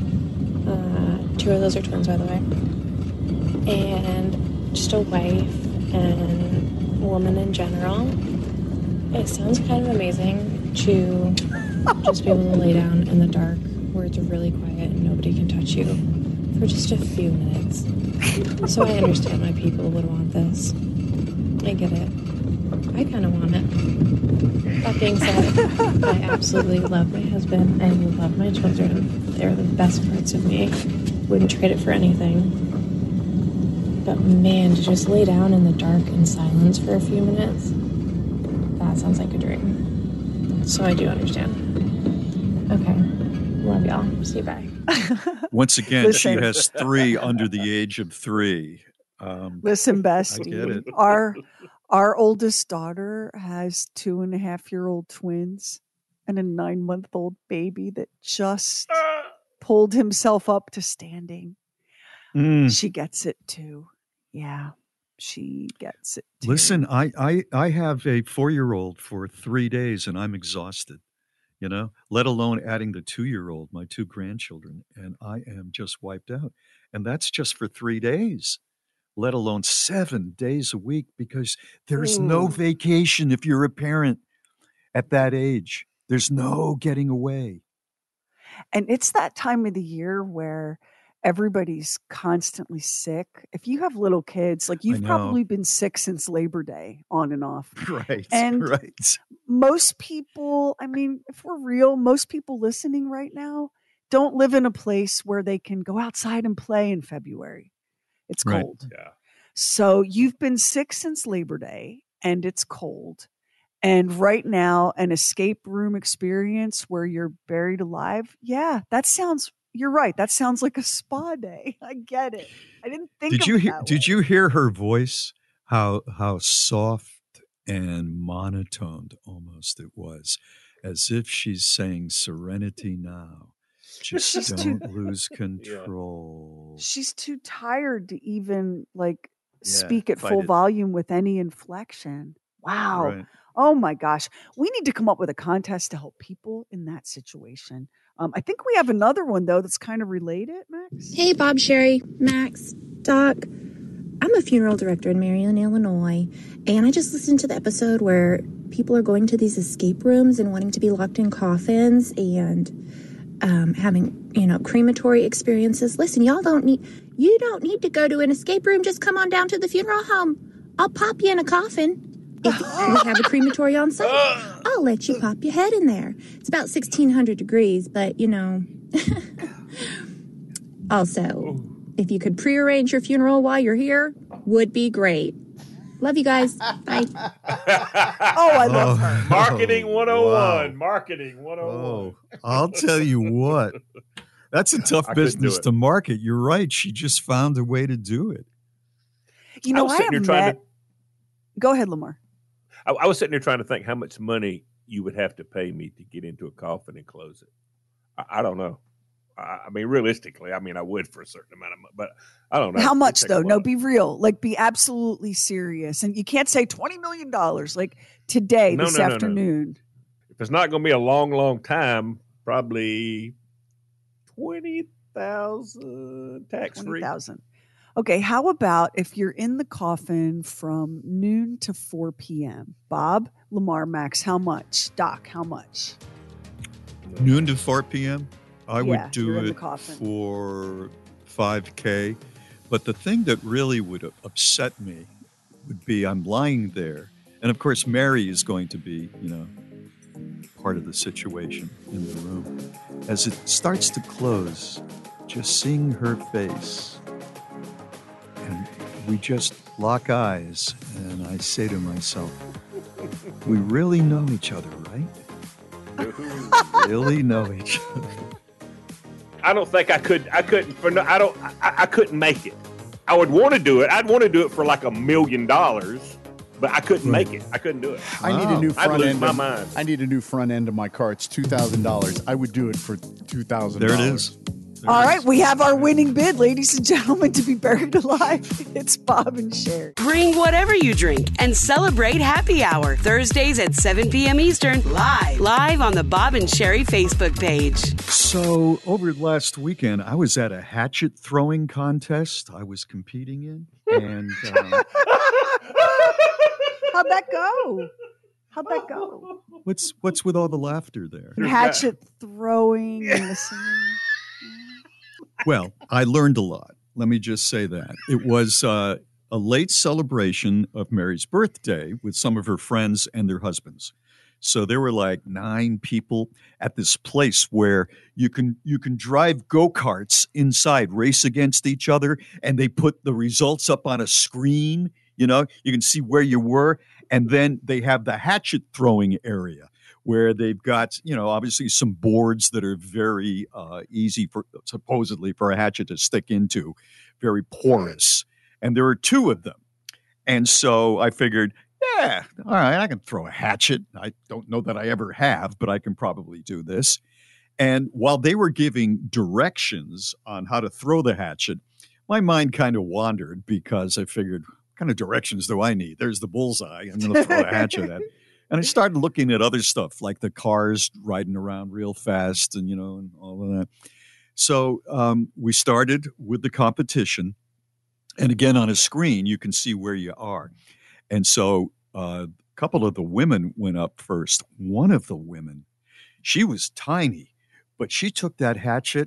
2 of those are twins, by the way, and just a wife and woman in general, it sounds kind of amazing to just be able to lay down in the dark where it's really quiet and nobody can touch you for just a few minutes. So I understand why people would want this. I get it. I kind of want it. That being said, I absolutely love my husband. I love my children. They're the best parts of me. Wouldn't trade it for anything. But man, to just lay down in the dark in silence for a few minutes, that sounds like a dream. So I do understand. Okay. Love y'all. See you, bye. Once again, Listen. she has 3 under the age of 3. Listen, I bestie. get it. Our oldest daughter has 2.5-year-old twins and a 9-month-old baby that just pulled himself up to standing. She gets it too. Yeah, she gets it too. Listen, I have a 4-year-old for 3 days and I'm exhausted, let alone adding the 2-year-old, my 2 grandchildren, and I am just wiped out. And that's just for 3 days, let alone 7 days a week, because there's no vacation if you're a parent at that age. There's no getting away. And it's that time of the year where everybody's constantly sick. If you have little kids, like you've probably been sick since Labor Day on and off. Right. And right. most people, I mean, if we're real, most people listening right now don't live in a place where they can go outside and play in February. It's cold. Yeah. So you've been sick since Labor Day and it's cold. And right now, an escape room experience where you're buried alive. Yeah, you're right. That sounds like a spa day. I get it. I didn't think Did of you it hear that did way. you hear her voice? How soft and monotoned almost it was, as if she's saying serenity now. Just don't lose control. She's too tired to even Yeah, speak at fight full it. volume with any inflection. Wow. Right. Oh my gosh. We need to come up with a contest to help people in that situation. I think we have another one though that's kind of related, Max. Hey, Bob, Sherry, Max, Doc. I'm a funeral director in Marion, Illinois, and I just listened to the episode where people are going to these escape rooms and wanting to be locked in coffins and having, crematory experiences. Listen, you don't need to go to an escape room. Just come on down to the funeral home. I'll pop you in a coffin. If we have a crematory on site, I'll let you pop your head in there. It's about 1,600 degrees, but, Also, if you could prearrange your funeral while you're here, would be great. Love you guys. Bye. I love her. Marketing 101. Wow. Marketing 101. Oh, I'll tell you what. That's a tough I couldn't do business it. to market. You're right. She just found a way to do it. I was sitting have here trying met. Go ahead, Lamar. I was sitting there trying to think how much money you would have to pay me to get into a coffin and close it. I don't know. I mean, realistically, I would for a certain amount of money, but I don't know. How much It'd take a though? No, while. be real. Be absolutely serious. And you can't say $20 million like today, No, this no, no, no. afternoon. If it's not going to be a long, long time, probably 20,000 tax free. 20,000. Okay, how about if you're in the coffin from noon to 4 p.m.? Bob, Lamar, Max, how much? Doc, how much? Noon to 4 p.m. I Yeah, would do you're in the it coffin. for $5K. But the thing that really would upset me would be I'm lying there. And of course, Mary is going to be, part of the situation in the room. As it starts to close, just seeing her face, and we just lock eyes, and I say to myself, we really know each other, right? Really know each other. I don't think I couldn't make it. I would want to do it. I'd want to do it for like $1 million, but I couldn't make it. I couldn't do it. I need a new I'd front lose end. my mind. I need a new front end of my car. It's $2,000. I would do it for $2,000. There it is. All right, we have our winning bid, ladies and gentlemen, to be buried alive. It's Bob and Sherry. Bring whatever you drink and celebrate happy hour Thursdays at 7 p.m. Eastern live on the Bob and Sherry Facebook page. So over last weekend, I was at a hatchet throwing contest I was competing in. And How'd that go? How'd that go? what's with all the laughter there? Hatchet throwing and the singing. Well, I learned a lot. Let me just say that. It was a late celebration of Mary's birthday with some of her friends and their husbands. So there were like 9 people at this place where you can drive go-karts inside, race against each other, and they put the results up on a screen. You can see where you were. And then they have the hatchet throwing area, where they've got, obviously some boards that are very easy supposedly for a hatchet to stick into, very porous. And there are 2 of them. And so I figured, yeah, all right, I can throw a hatchet. I don't know that I ever have, but I can probably do this. And while they were giving directions on how to throw the hatchet, my mind kind of wandered because I figured, what kind of directions do I need? There's the bullseye. I'm going to throw a hatchet at it. And I started looking at other stuff like the cars riding around real fast and, and all of that. So we started with the competition. And again, on a screen, you can see where you are. And so a couple of the women went up first. One of the women, she was tiny, but she took that hatchet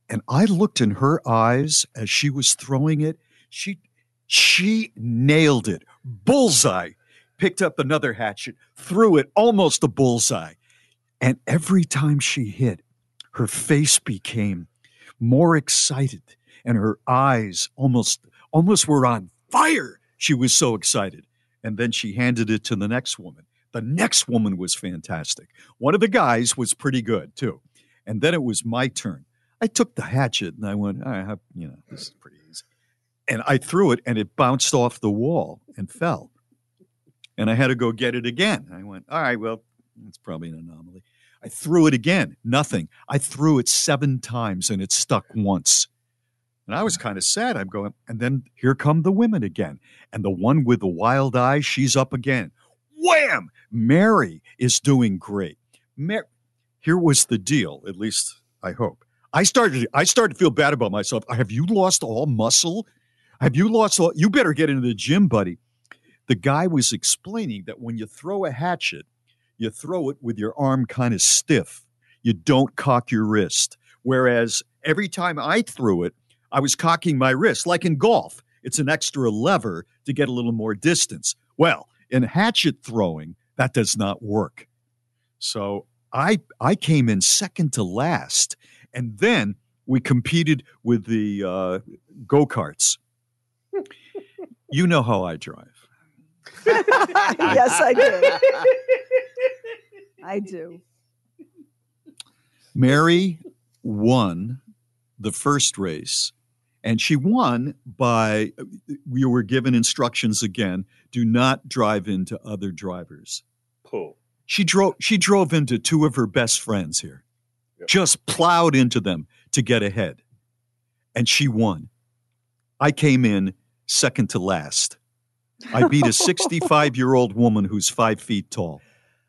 And I looked in her eyes as she was throwing it. She nailed it. Bullseye. Picked up another hatchet, threw it almost a bullseye. And every time she hit, her face became more excited and her eyes almost were on fire. She was so excited. And then she handed it to the next woman. The next woman was fantastic. One of the guys was pretty good too. And then it was my turn. I took the hatchet and I went, this is pretty easy. And I threw it and it bounced off the wall and fell. And I had to go get it again. I went, all right, well, it's probably an anomaly. I threw it again, nothing. I threw it 7 times and it stuck once. And I was kind of sad. I'm going, and then here come the women again. And the one with the wild eye, she's up again. Wham! Mary is doing great. Here was the deal, at least I hope. I started to feel bad about myself. Have you lost all muscle? You better get into the gym, buddy. The guy was explaining that when you throw a hatchet, you throw it with your arm kind of stiff. You don't cock your wrist. Whereas every time I threw it, I was cocking my wrist. Like in golf, it's an extra lever to get a little more distance. Well, in hatchet throwing, that does not work. So I came in second to last. And then we competed with the go-karts. You know how I drive. Yes, I do. I do. Mary won the first race, and she won by, we were given instructions again, do not drive into other drivers. Cool. She drove into 2 of her best friends here, just plowed into them to get ahead, and she won. I came in second to last. I beat a 65-year-old woman who's 5 feet tall.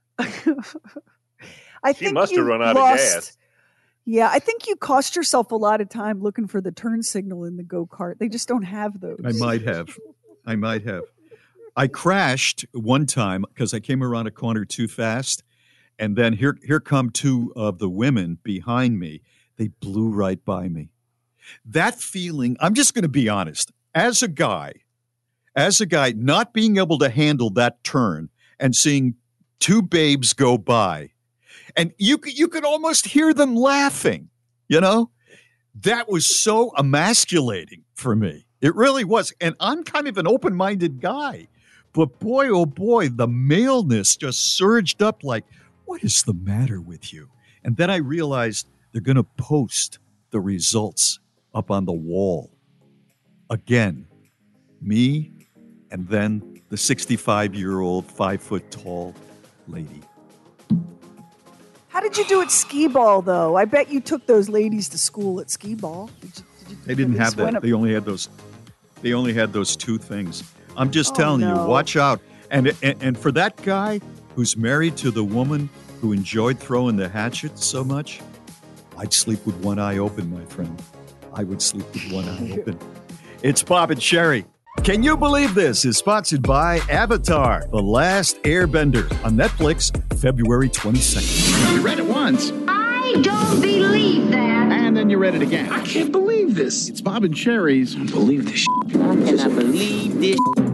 She must have run out of gas. Yeah, I think you cost yourself a lot of time looking for the turn signal in the go-kart. They just don't have those. I might have. I crashed one time because I came around a corner too fast. And then here come 2 of the women behind me. They blew right by me. That feeling, I'm just going to be honest, as a guy, not being able to handle that turn and seeing 2 babes go by, and you could almost hear them laughing, that was so emasculating for me. It really was. And I'm kind of an open-minded guy, but boy, oh boy, the maleness just surged up like, what is the matter with you? And then I realized they're going to post the results up on the wall. Again, me, and then the 65-year-old, 5-foot-tall lady. How did you do at skee-ball, though? I bet you took those ladies to school at skee-ball. They didn't have that. They only had those 2 things. I'm just telling you, watch out. And for that guy who's married to the woman who enjoyed throwing the hatchet so much, I'd sleep with one eye open, my friend. I would sleep with one eye open. It's Bob and Sherry. Can you believe this is sponsored by Avatar, The Last Airbender on Netflix, February 22nd. You read it once. I don't believe that. And then you read it again. I can't believe this. It's Bob and Sherry's. I don't believe this. I cannot believe this.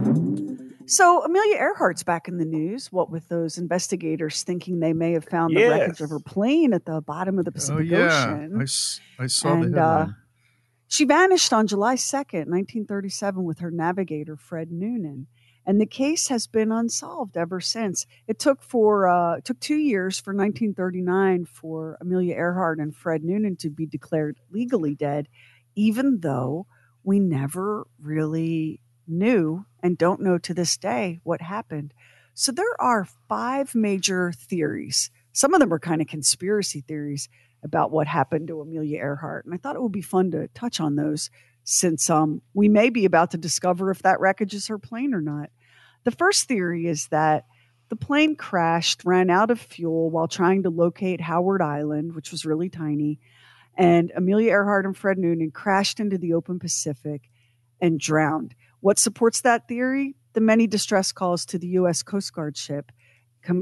So Amelia Earhart's back in the news, what with those investigators thinking they may have found the wreckage of her plane at the bottom of the Pacific Ocean. I saw the headline. She vanished on July 2nd, 1937, with her navigator, Fred Noonan. And the case has been unsolved ever since. It took 2 years for 1939 for Amelia Earhart and Fred Noonan to be declared legally dead, even though we never really knew and don't know to this day what happened. So there are 5 major theories. Some of them are kind of conspiracy theories about what happened to Amelia Earhart. And I thought it would be fun to touch on those since we may be about to discover if that wreckage is her plane or not. The first theory is that the plane crashed, ran out of fuel while trying to locate Howard Island, which was really tiny. And Amelia Earhart and Fred Noonan crashed into the open Pacific and drowned. What supports that theory? The many distress calls to the U.S. Coast Guard ship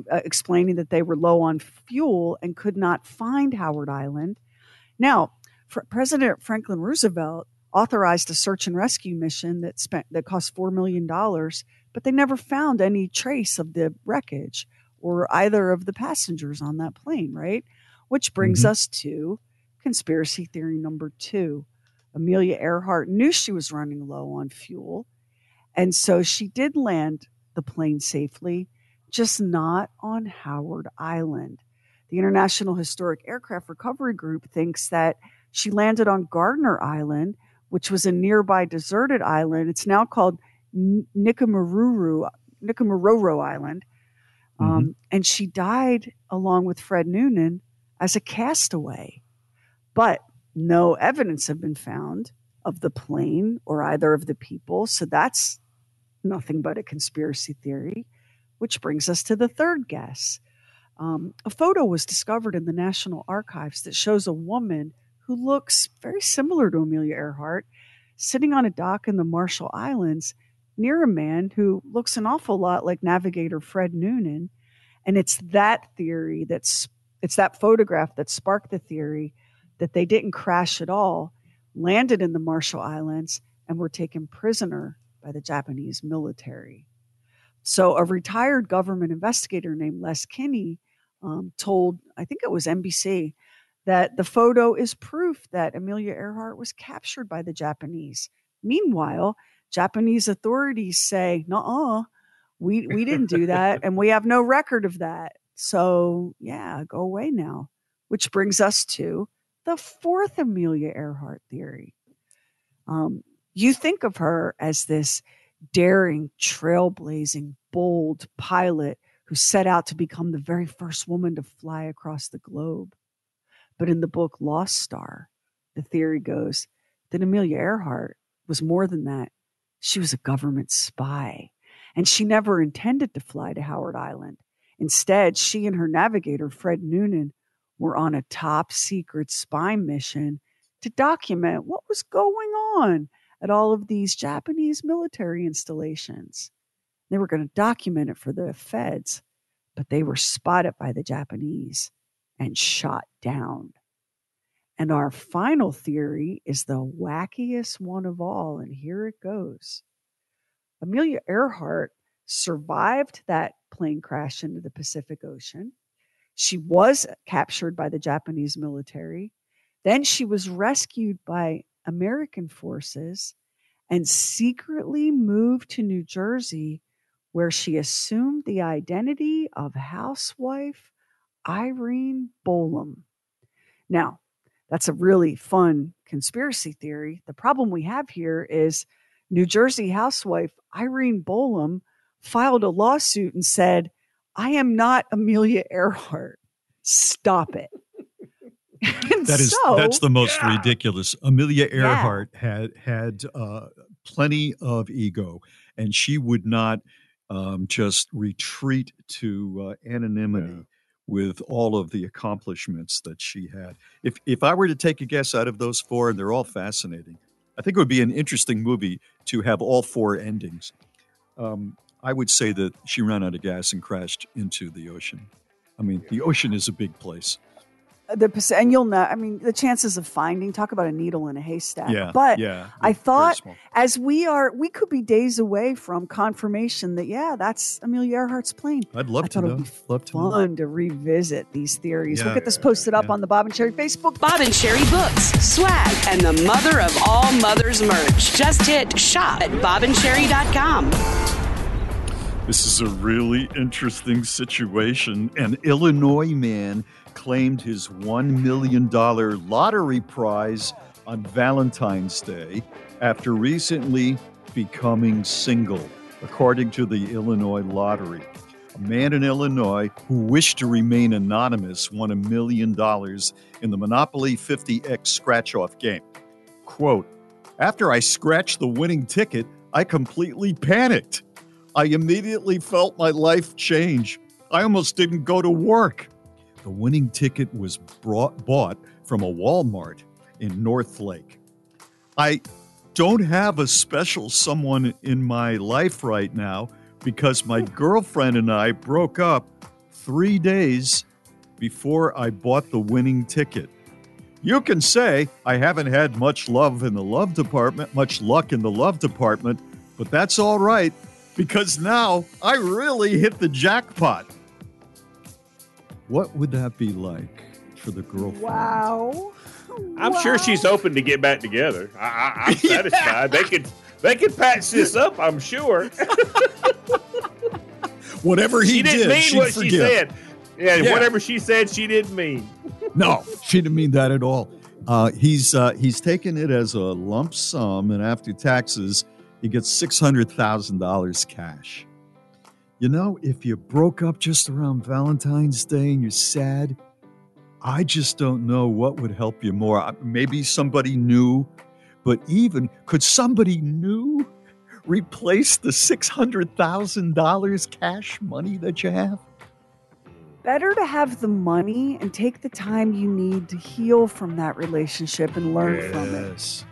explaining that they were low on fuel and could not find Howard Island. Now, President Franklin Roosevelt authorized a search and rescue mission that cost $4 million, but they never found any trace of the wreckage or either of the passengers on that plane, right? Which brings us to conspiracy theory number 2. Amelia Earhart knew she was running low on fuel, and so she did land the plane safely, just not on Howard Island. The International Historic Aircraft Recovery Group thinks that she landed on Gardner Island, which was a nearby deserted island. It's now called Nikumaroro Island. And she died along with Fred Noonan as a castaway. But no evidence have been found of the plane or either of the people. So that's nothing but a conspiracy theory, which brings us to the third guess. A photo was discovered in the National Archives that shows a woman who looks very similar to Amelia Earhart sitting on a dock in the Marshall Islands near a man who looks an awful lot like navigator Fred Noonan. And it's that theory it's that photograph that sparked the theory that they didn't crash at all, landed in the Marshall Islands, and were taken prisoner by the Japanese military. So a retired government investigator named Les Kinney told, I think it was NBC, that the photo is proof that Amelia Earhart was captured by the Japanese. Meanwhile, Japanese authorities say, "Nuh-uh, we didn't do that, and we have no record of that. So, yeah, go away now." Which brings us to the fourth Amelia Earhart theory. You think of her as this daring, trailblazing, bold pilot who set out to become the very first woman to fly across the globe. But in the book Lost Star, the theory goes that Amelia Earhart was more than that. She was a government spy, and she never intended to fly to Howard Island. Instead, she and her navigator, Fred Noonan, were on a top secret spy mission to document what was going on at all of these Japanese military installations. They were going to document it for the feds, but they were spotted by the Japanese and shot down. And our final theory is the wackiest one of all, and here it goes. Amelia Earhart survived that plane crash into the Pacific Ocean. She was captured by the Japanese military. Then she was rescued by American forces and secretly moved to New Jersey, where she assumed the identity of housewife Irene Bolam. Now, that's a really fun conspiracy theory. The problem we have here is New Jersey housewife Irene Bolam filed a lawsuit and said, "I am not Amelia Earhart. Stop it." That's the most ridiculous. Amelia Earhart had plenty of ego, and she would not just retreat to anonymity with all of the accomplishments that she had. If I were to take a guess out of those four, and they're all fascinating, I think it would be an interesting movie to have all four endings. I would say that she ran out of gas and crashed into the ocean. I mean, the ocean is a big place. And you'll know, I mean, the chances of finding, talk about a needle in a haystack. Yeah, but yeah, I thought as we could be days away from confirmation that, that's Amelia Earhart's plane. I'd love to know. It would be fun to revisit these theories. Yeah, we'll get this posted up on the Bob and Sherry Facebook. Bob and Sherry books, swag, and the mother of all mothers merch. Just hit shop at bobandSherry.com. This is a really interesting situation. An Illinois man claimed his $1 million lottery prize on Valentine's Day after recently becoming single, according to the Illinois Lottery. A man in Illinois who wished to remain anonymous won $1 million in the Monopoly 50X scratch-off game. Quote, "After I scratched the winning ticket, I completely panicked. I immediately felt my life change. I almost didn't go to work." The winning ticket was bought from a Walmart in North Lake. "I don't have a special someone in my life right now because my girlfriend and I broke up 3 days before I bought the winning ticket. You can say, I haven't had much luck in the love department, but that's all right, because now I really hit the jackpot. What would that be like for the girlfriend? Wow. I'm sure she's open to get back together. I'm satisfied. They could patch this up, I'm sure. Whatever he didn't did, mean she'd what forgive. she said. Yeah, Yeah. whatever she said, she didn't mean. No, she didn't mean that at all. He's taken it as a lump sum, and after taxes, he gets $600,000 cash. You know, if you broke up just around Valentine's Day and you're sad, I just don't know what would help you more. Maybe somebody new, but even could somebody new replace the $600,000 cash money that you have? Better to have the money and take the time you need to heal from that relationship and learn from it.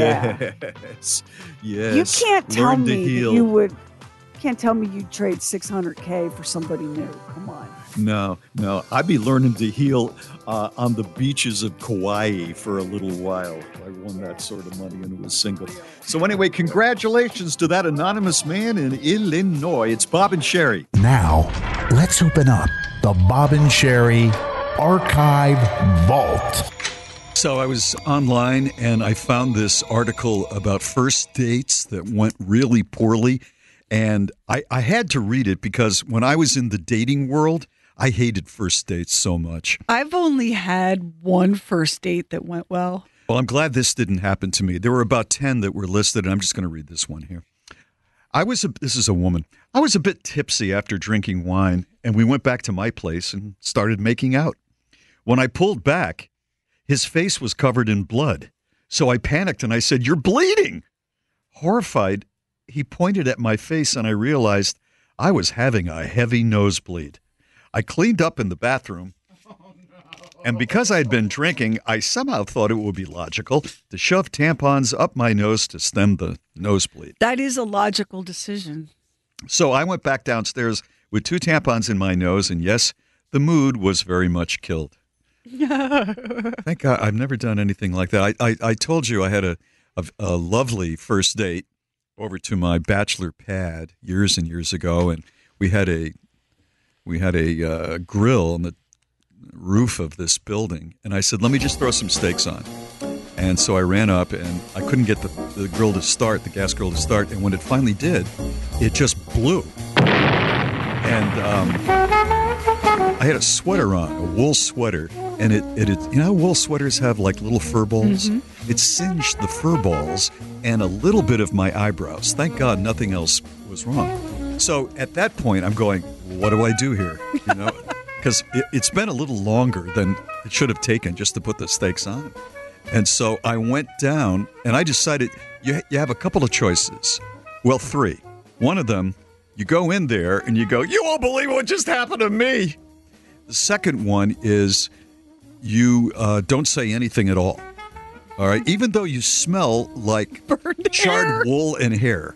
Yes. You can't tell Learn to me that heal. can't tell me you'd trade $600K for somebody new. Come on. No. I'd be learning to heal on the beaches of Kauai for a little while. I won that sort of money and was single. So anyway, congratulations to that anonymous man in Illinois. It's Bob and Sherry. Now, let's open up the Bob and Sherry Archive Vault. So I was online and I found this article about first dates that went really poorly. And I had to read it because when I was in the dating world, I hated first dates so much. I've only had one first date that went well. Well, I'm glad this didn't happen to me. There were about 10 that were listed, and I'm just going to read this one here. This is a woman. I was a bit tipsy after drinking wine, and we went back to my place and started making out. When I pulled back, his face was covered in blood. So I panicked and I said, "You're bleeding." Horrified, he pointed at my face and I realized I was having a heavy nosebleed. I cleaned up in the bathroom. And because I had been drinking, I somehow thought it would be logical to shove tampons up my nose to stem the nosebleed. That is a logical decision. So I went back downstairs with 2 tampons in my nose, and yes, the mood was very much killed. Thank God I've never done anything like that. I told you I had a lovely first date over to my bachelor pad years and years ago, and we had a grill on the roof of this building, and I said, "Let me just throw some steaks on." And so I ran up, and I couldn't get the grill to start, the gas grill to start, and when it finally did, it just blew. And I had a sweater on, a wool sweater, and it you know how wool sweaters have like little fur balls? Mm-hmm. It singed the fur balls and a little bit of my eyebrows. Thank God nothing else was wrong. So at that point, I'm going, what do I do here? You know, because it's been a little longer than it should have taken just to put the steaks on. And so I went down, and I decided you have a couple of choices. Well, 3. One of them, you go in there and you go, "You won't believe what just happened to me." The second one is you don't say anything at all. All right? Even though you smell like charred wool and hair.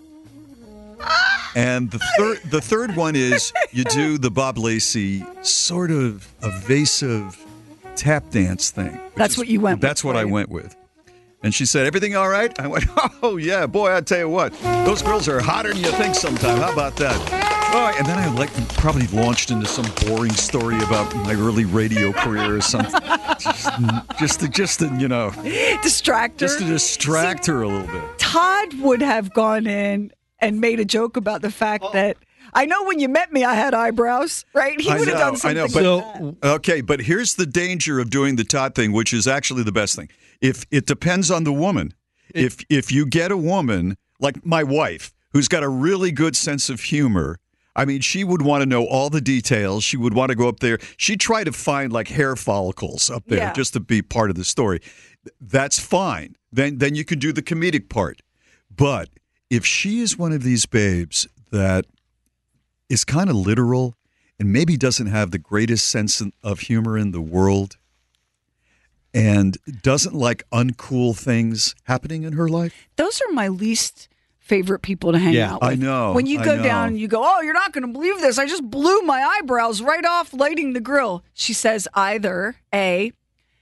And the third one is you do the Bob Lacey sort of evasive tap dance thing. That's what you went with. That's what I went with. And she said, "Everything all right?" I went, "Oh, yeah, boy, I tell you what. Those girls are hotter than you think sometime. How about that?" Oh, and then I probably launched into some boring story about my early radio career or something. just to you know. Distract her. Just to distract her a little bit. Todd would have gone in and made a joke about the fact that, I know when you met me, I had eyebrows, right? He would have done something like that. Okay, but here's the danger of doing the Todd thing, which is actually the best thing. If it depends on the woman. If you get a woman like my wife, who's got a really good sense of humor, I mean, she would want to know all the details. She would want to go up there. She'd try to find like hair follicles up there just to be part of the story. That's fine. Then you can do the comedic part. But if she is one of these babes that is kind of literal and maybe doesn't have the greatest sense of humor in the world and doesn't like uncool things happening in her life. Those are my least favorite people to hang out with. I know. When you go down and you go, "Oh, you're not going to believe this. I just blew my eyebrows right off lighting the grill." She says either A,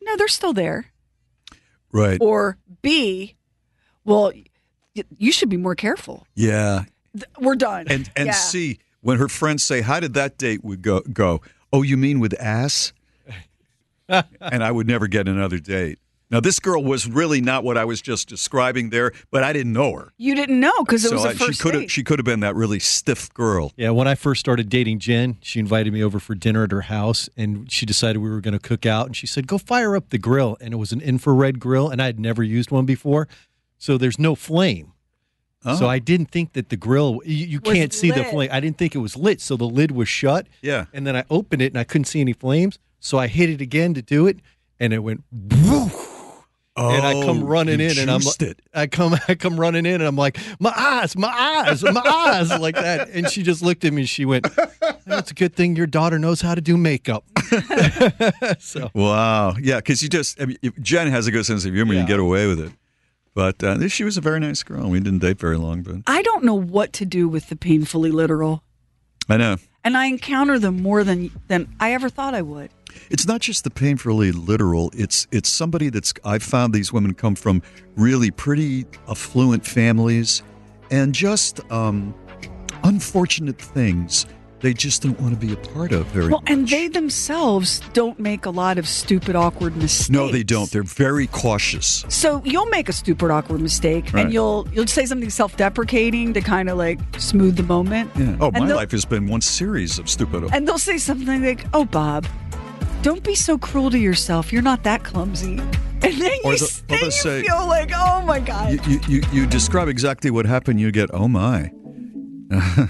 no, they're still there. Right. Or B, well, you should be more careful. Yeah. We're done. And Yeah. C, when her friends say, how did that date would go? Oh, you mean with ass? And I would never get another date. Now, this girl was really not what I was just describing there, but I didn't know her. You didn't know because it was a first date. She could have been that really stiff girl. Yeah, when I first started dating Jen, she invited me over for dinner at her house, and she decided we were going to cook out, and she said, go fire up the grill. And it was an infrared grill, and I had never used one before, so there's no flame. Oh. So I didn't think that the grill, you can't see the flame. I didn't think it was lit, so the lid was shut. Yeah. And then I opened it, and I couldn't see any flames, so I hit it again to do it, and it went woof. And I come running in, and I'm like, I come running in, and I'm like, my eyes, like that. And she just looked at me, and she went, "That's a good thing your daughter knows how to do makeup." So wow, yeah, because Jen has a good sense of humor, and you get away with it. But she was a very nice girl. We didn't date very long, but I don't know what to do with the painfully literal. I know, and I encounter them more than I ever thought I would. It's not just the painfully literal. It's somebody I've found these women come from really pretty affluent families and just unfortunate things they just don't want to be a part of very much. And they themselves don't make a lot of stupid, awkward mistakes. No, they don't. They're very cautious. So you'll make a stupid, awkward mistake, right. and you'll say something self-deprecating to kind of like smooth the moment. Yeah. Oh, my life has been one series of stupid. And they'll say something like, "Oh, Bob, don't be so cruel to yourself. You're not that clumsy." And then you feel like, oh, my God. You describe exactly what happened. You get, oh, my. Oh,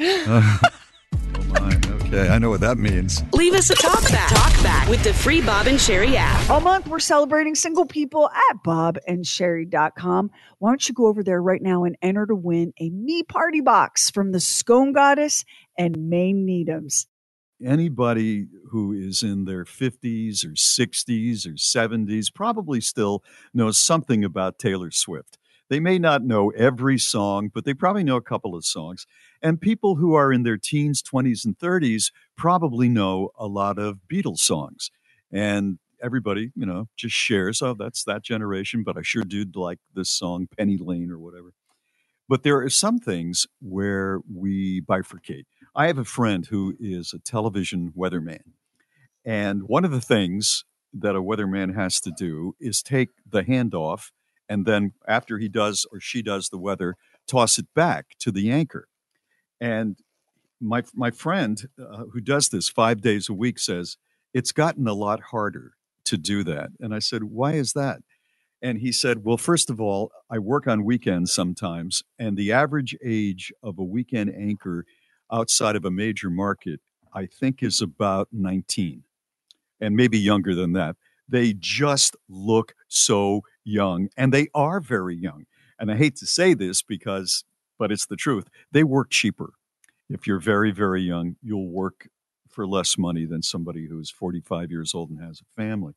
my. Okay, I know what that means. Leave us a talk back with the free Bob and Sherry app. All month, we're celebrating single people at bobandsherry.com. Why don't you go over there right now and enter to win a Me Party Box from the Scone Goddess and May Needhams. Anybody who is in their 50s or 60s or 70s probably still knows something about Taylor Swift. They may not know every song, but they probably know a couple of songs. And people who are in their teens, 20s, and 30s probably know a lot of Beatles songs. And everybody, just shares, oh, that's that generation, but I sure do like this song, Penny Lane or whatever. But there are some things where we bifurcate. I have a friend who is a television weatherman. And one of the things that a weatherman has to do is take the handoff and then after he does or she does the weather, toss it back to the anchor. And my friend who does this 5 days a week says, it's gotten a lot harder to do that. And I said, why is that? And he said, well, first of all, I work on weekends sometimes, and the average age of a weekend anchor outside of a major market, I think, is about 19, and maybe younger than that. They just look so young, and they are very young. And I hate to say this but it's the truth. They work cheaper. If you're very, very young, you'll work for less money than somebody who's 45 years old and has a family.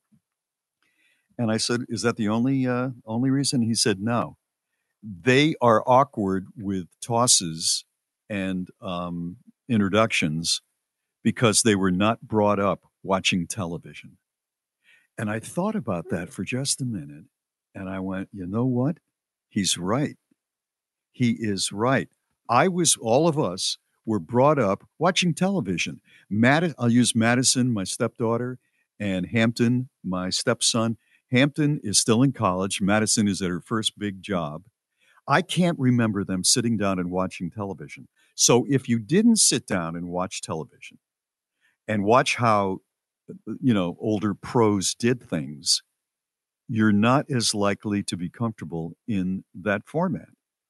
And I said, is that the only reason? He said, no. They are awkward with tosses and introductions because they were not brought up watching television. And I thought about that for just a minute, and I went, you know what? He's right. He is right. All of us were brought up watching television. I'll use Madison, my stepdaughter, and Hampton, my stepson. Hampton is still in college. Madison is at her first big job. I can't remember them sitting down and watching television. So if you didn't sit down and watch television and watch how, older pros did things, you're not as likely to be comfortable in that format.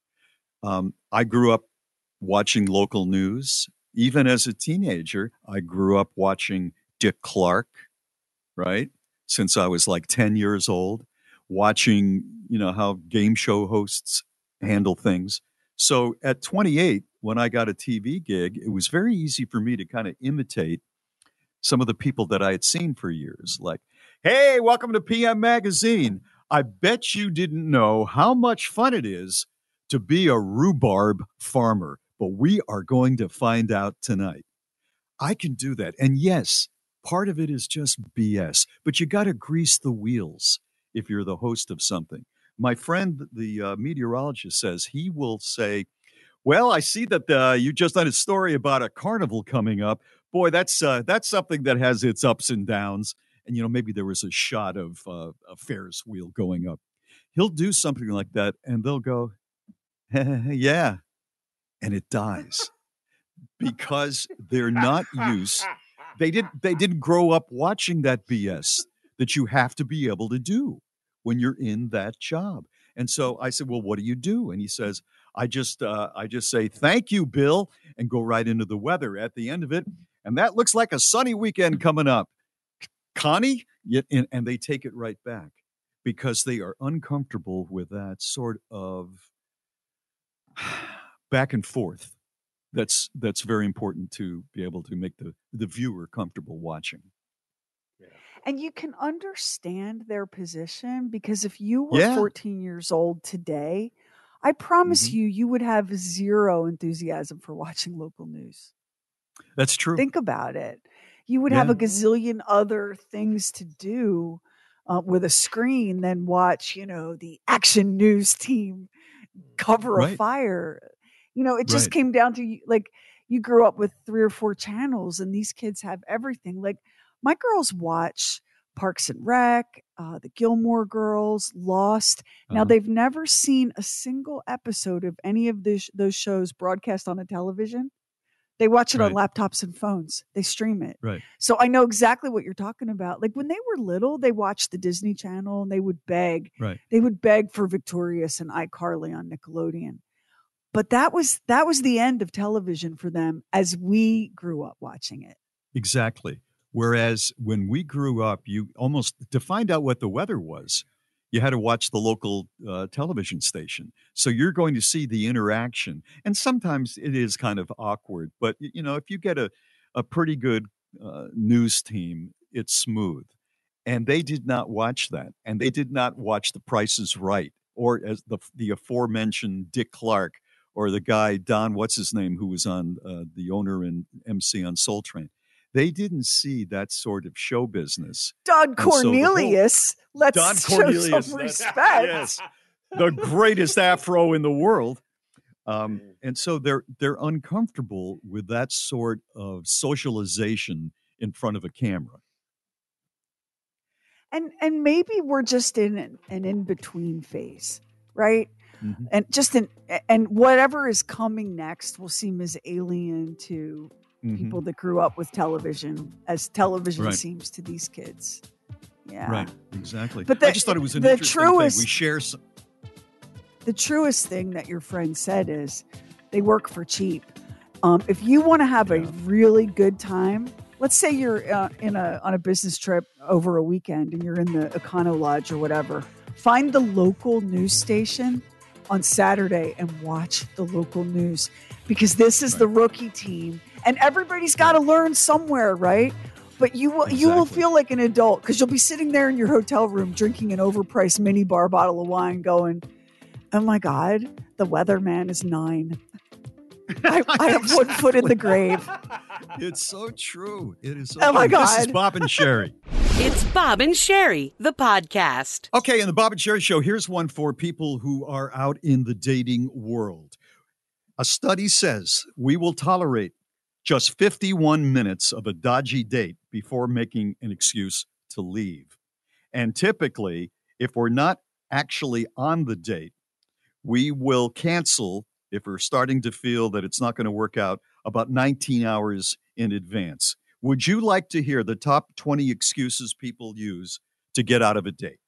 I grew up watching local news. Even as a teenager, I grew up watching Dick Clark, right? Since I was like 10 years old, watching, how game show hosts handle things. So at 28, when I got a TV gig, it was very easy for me to kind of imitate some of the people that I had seen for years. Like, hey, welcome to PM Magazine. I bet you didn't know how much fun it is to be a rhubarb farmer, but we are going to find out tonight. I can do that. And yes, part of it is just BS. But you got to grease the wheels if you're the host of something. My friend, the meteorologist, says he will say, well, I see that you just done a story about a carnival coming up. Boy, that's something that has its ups and downs. And, maybe there was a shot of a Ferris wheel going up. He'll do something like that, and they'll go, yeah, and it dies because they're not used. They didn't grow up watching that BS that you have to be able to do when you're in that job. And so I said, well, what do you do? And he says, I just say, thank you, Bill, and go right into the weather at the end of it. And that looks like a sunny weekend coming up. Connie? And they take it right back because they are uncomfortable with that sort of back and forth. That's very important to be able to make the viewer comfortable watching. And you can understand their position because if you were 14 years old today, I promise you would have zero enthusiasm for watching local news. That's true. Think about it. You would have a gazillion other things to do with a screen than watch, the action news team cover a fire. It just came down to like you grew up with 3 or 4 channels and these kids have everything. Like my girls watch Parks and Rec, the Gilmore Girls, Lost. Now they've never seen a single episode of any of those shows broadcast on a television. They watch it on laptops and phones. They stream it. Right. So I know exactly what you're talking about. Like when they were little, they watched the Disney Channel and they would beg. Right. They would beg for Victorious and iCarly on Nickelodeon. But that was the end of television for them as we grew up watching it. Exactly. Whereas when we grew up, you almost, to find out what the weather was, you had to watch the local television station. So you're going to see the interaction. And sometimes it is kind of awkward. But, if you get a pretty good news team, it's smooth. And they did not watch that. And they did not watch The Price is Right or as the aforementioned Dick Clark or the guy, Don, what's his name, who was on the owner and MC on Soul Train. They didn't see that sort of show business. Don Cornelius, let's show some respect. Yes, the greatest afro in the world. And so they're uncomfortable with that sort of socialization in front of a camera. And maybe we're just in an in-between phase, right? Mm-hmm. And whatever is coming next will seem as alien to people that grew up with television as television seems to these kids. Yeah. Right. Exactly. But I just thought it was an interesting thing. We share some. The truest thing that your friend said is they work for cheap. If you want to have a really good time, let's say you're on a business trip over a weekend and you're in the Econo Lodge or whatever, find the local news station on Saturday and watch the local news because this is the rookie team. And everybody's got to learn somewhere, right? But you will feel like an adult because you'll be sitting there in your hotel room drinking an overpriced mini bar bottle of wine going, oh my God, the weatherman is 9. I have 1 foot in the grave. It's so true. It is so true. My God. This is Bob and Sherry. It's Bob and Sherry, the podcast. Okay, in the Bob and Sherry Show, here's one for people who are out in the dating world. A study says we will tolerate just 51 minutes of a dodgy date before making an excuse to leave. And typically, if we're not actually on the date, we will cancel if we're starting to feel that it's not going to work out about 19 hours in advance. Would you like to hear the top 20 excuses people use to get out of a date?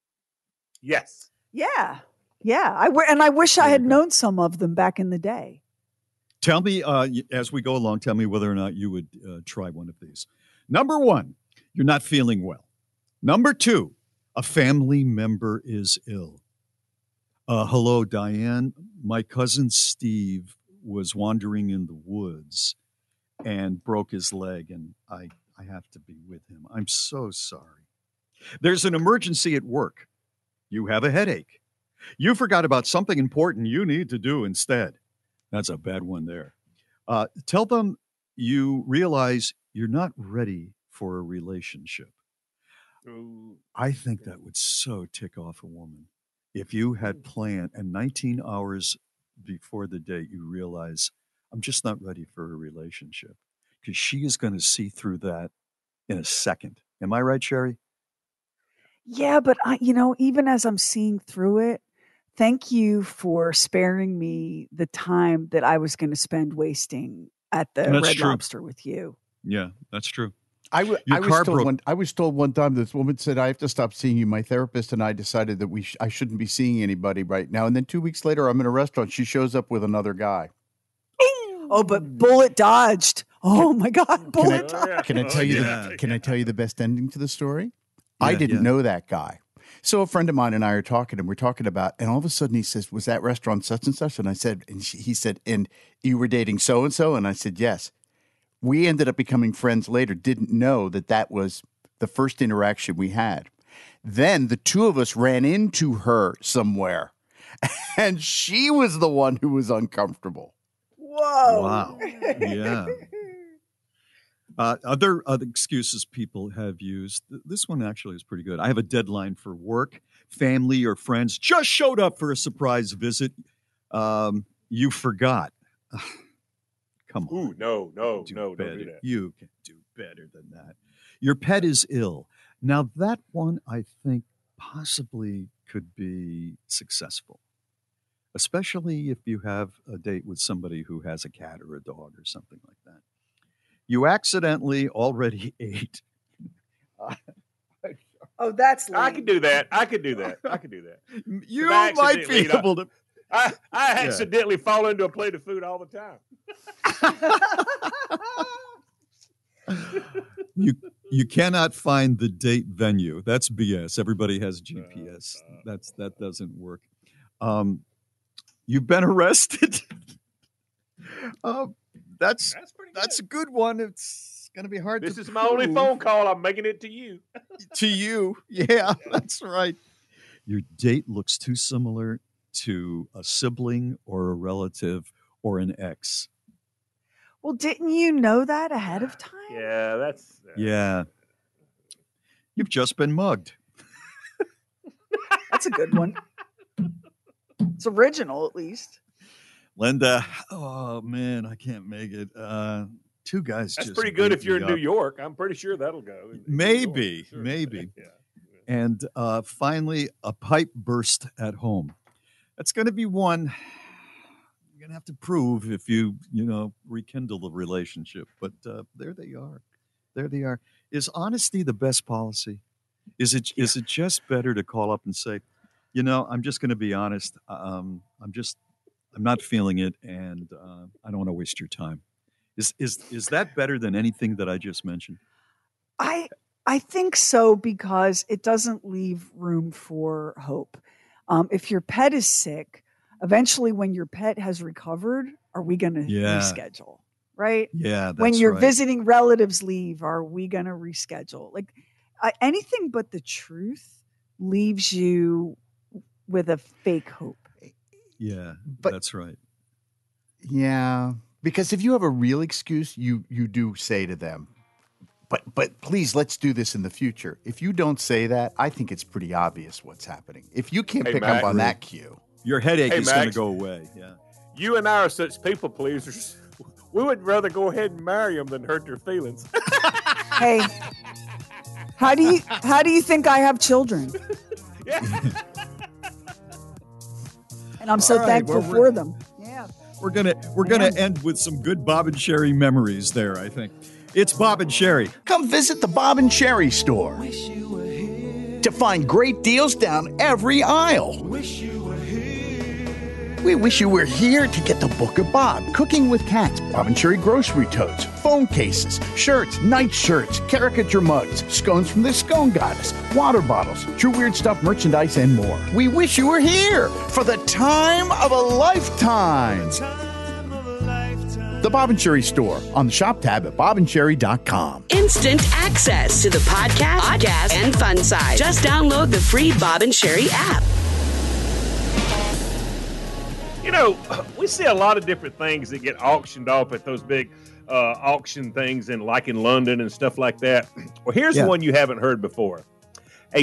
Yes. Yeah. I wish I had known some of them back in the day. Tell me, as we go along, tell me whether or not you would try one of these. Number 1, you're not feeling well. Number 2, a family member is ill. Hello, Diane. My cousin Steve was wandering in the woods and broke his leg, and I have to be with him. I'm so sorry. There's an emergency at work. You have a headache. You forgot about something important you need to do instead. That's a bad one there. Tell them you realize you're not ready for a relationship. Ooh. I think that would so tick off a woman. If you had planned, and 19 hours before the date, you realize, I'm just not ready for a relationship. Because she is going to see through that in a second. Am I right, Sherry? Yeah, but even as I'm seeing through it, thank you for sparing me the time that I was going to spend wasting at the Red Lobster with you. Yeah, that's true. I was told one time this woman said, I have to stop seeing you. My therapist and I decided that I shouldn't be seeing anybody right now. And then 2 weeks later, I'm in a restaurant. She shows up with another guy. Oh, but bullet dodged. Oh my God, bullet dodged. Can I tell you? Can I tell you the best ending to the story? I didn't know that guy. So a friend of mine and I are talking, and we're talking about, and all of a sudden he says, "Was that restaurant such and such?" And I said, he said, "And you were dating so and so?" And I said, "Yes." We ended up becoming friends later. Didn't know that was the first interaction we had. Then the two of us ran into her somewhere, and she was the one who was uncomfortable. Whoa! Wow! Yeah. Other excuses people have used. This one actually is pretty good. I have a deadline for work, family, or friends just showed up for a surprise visit. You forgot. Come on. Ooh, no, don't do that. You can do better than that. Your pet is ill. Now, that one I think possibly could be successful, especially if you have a date with somebody who has a cat or a dog or something like that. You accidentally already ate. Oh, that's lame. I could do that. You might be able to. I accidentally fall into a plate of food all the time. You cannot find the date venue. That's BS. Everybody has GPS. That doesn't work. You've been arrested. That's a good one. It's going to be hard. This is my only phone call. I'm making it to you. To you, yeah, that's right. Your date looks too similar to a sibling or a relative or an ex. Well, didn't you know that ahead of time? Yeah, that's... Yeah. You've just been mugged. That's a good one. It's original, at least. Linda, oh, man, I can't make it. Two guys That's just pretty good if you're in beat me New York. I'm pretty sure that'll go. Maybe, Sure. maybe. Yeah. And finally, a pipe burst at home. That's going to be one you're going to have to prove if you rekindle the relationship. But there they are. There they are. Is honesty the best policy? Is it just better to call up and say, I'm just going to be honest. I'm not feeling it, and I don't want to waste your time. Is that better than anything that I just mentioned? I think so, because it doesn't leave room for hope. If your pet is sick, eventually when your pet has recovered, are we going to reschedule? Right? Yeah. That's when your right. visiting relatives leave, are we going to reschedule? Like anything but the truth leaves you with a fake hope. Yeah, that's right. Yeah, because if you have a real excuse, you do say to them, but please, let's do this in the future. If you don't say that, I think it's pretty obvious what's happening. If you can't pick up on that cue, your headache is Max, going to go away. Yeah. You and I are such people pleasers. We would rather go ahead and marry them than hurt their feelings. Hey, how do you think I have children? And I'm so thankful for them. Yeah. We're gonna end with some good Bob and Sherry memories there, I think. It's Bob and Sherry. Come visit the Bob and Sherry store to find great deals down every aisle. We wish you were here to get the Book of Bob, Cooking with Cats, Bob and Sherry grocery totes, phone cases, shirts, night shirts, caricature mugs, scones from the Scone Goddess, water bottles, True Weird Stuff merchandise, and more. We wish you were here for the time of a lifetime. The Bob and Sherry store on the shop tab at bobandsherry.com. Instant access to the podcast, and fun side. Just download the free Bob and Sherry app. We see a lot of different things that get auctioned off at those big auction things in London and stuff like that. Well, here's the one you haven't heard before. A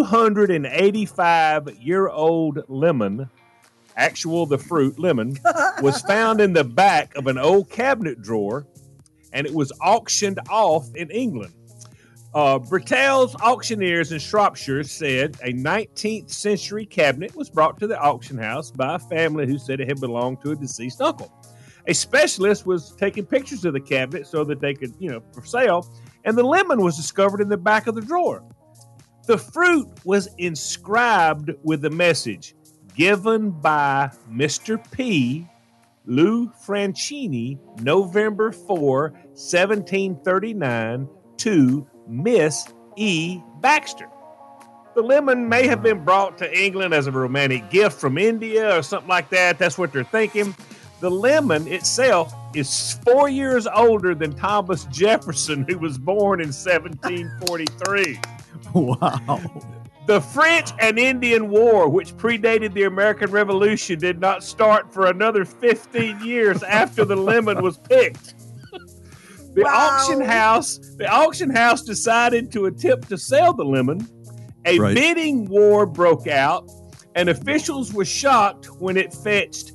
285-year-old lemon, the fruit lemon, was found in the back of an old cabinet drawer, and it was auctioned off in England. Britell's auctioneers in Shropshire said a 19th century cabinet was brought to the auction house by a family who said it had belonged to a deceased uncle. A specialist was taking pictures of the cabinet so that they could, for sale, and the lemon was discovered in the back of the drawer. The fruit was inscribed with the message, given by Mr. P. Lou Franchini, November 4, 1739, to Miss E. Baxter. The lemon may have been brought to England as a romantic gift from India or something like that. That's what they're thinking. The lemon itself is 4 years older than Thomas Jefferson, who was born in 1743. Wow. The French and Indian War, which predated the American Revolution, did not start for another 15 years after the lemon was picked. The auction house decided to attempt to sell the lemon. A bidding war broke out, and officials were shocked when it fetched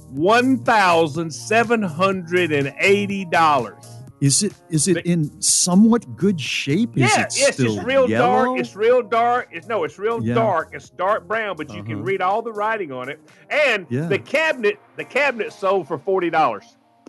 $1,780. Is it in somewhat good shape? Yes, it's real yellow? dark. It's real dark. It's dark. It's dark brown, but you can read all the writing on it. And the cabinet sold for $40.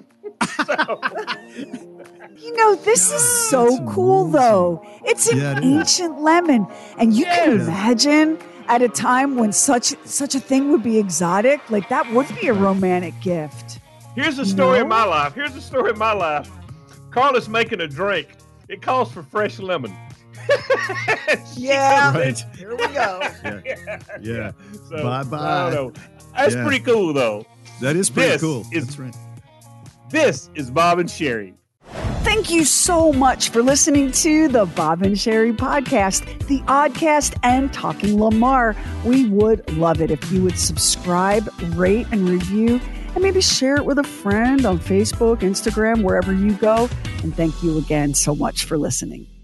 This is so cool, though. It's an ancient lemon, and you can imagine at a time when such a thing would be exotic. Like, that would be a romantic gift. Here's the story of my life. Carla's making a drink. It calls for fresh lemon. Right. Here we go. Yeah. So, bye-bye. I don't know. That's pretty cool, though. That is pretty cool. That's right. This is Bob and Sherry. Thank you so much for listening to the Bob and Sherry podcast, the Oddcast, and Talking Lamar. We would love it if you would subscribe, rate, and review, and maybe share it with a friend on Facebook, Instagram, wherever you go. And thank you again so much for listening.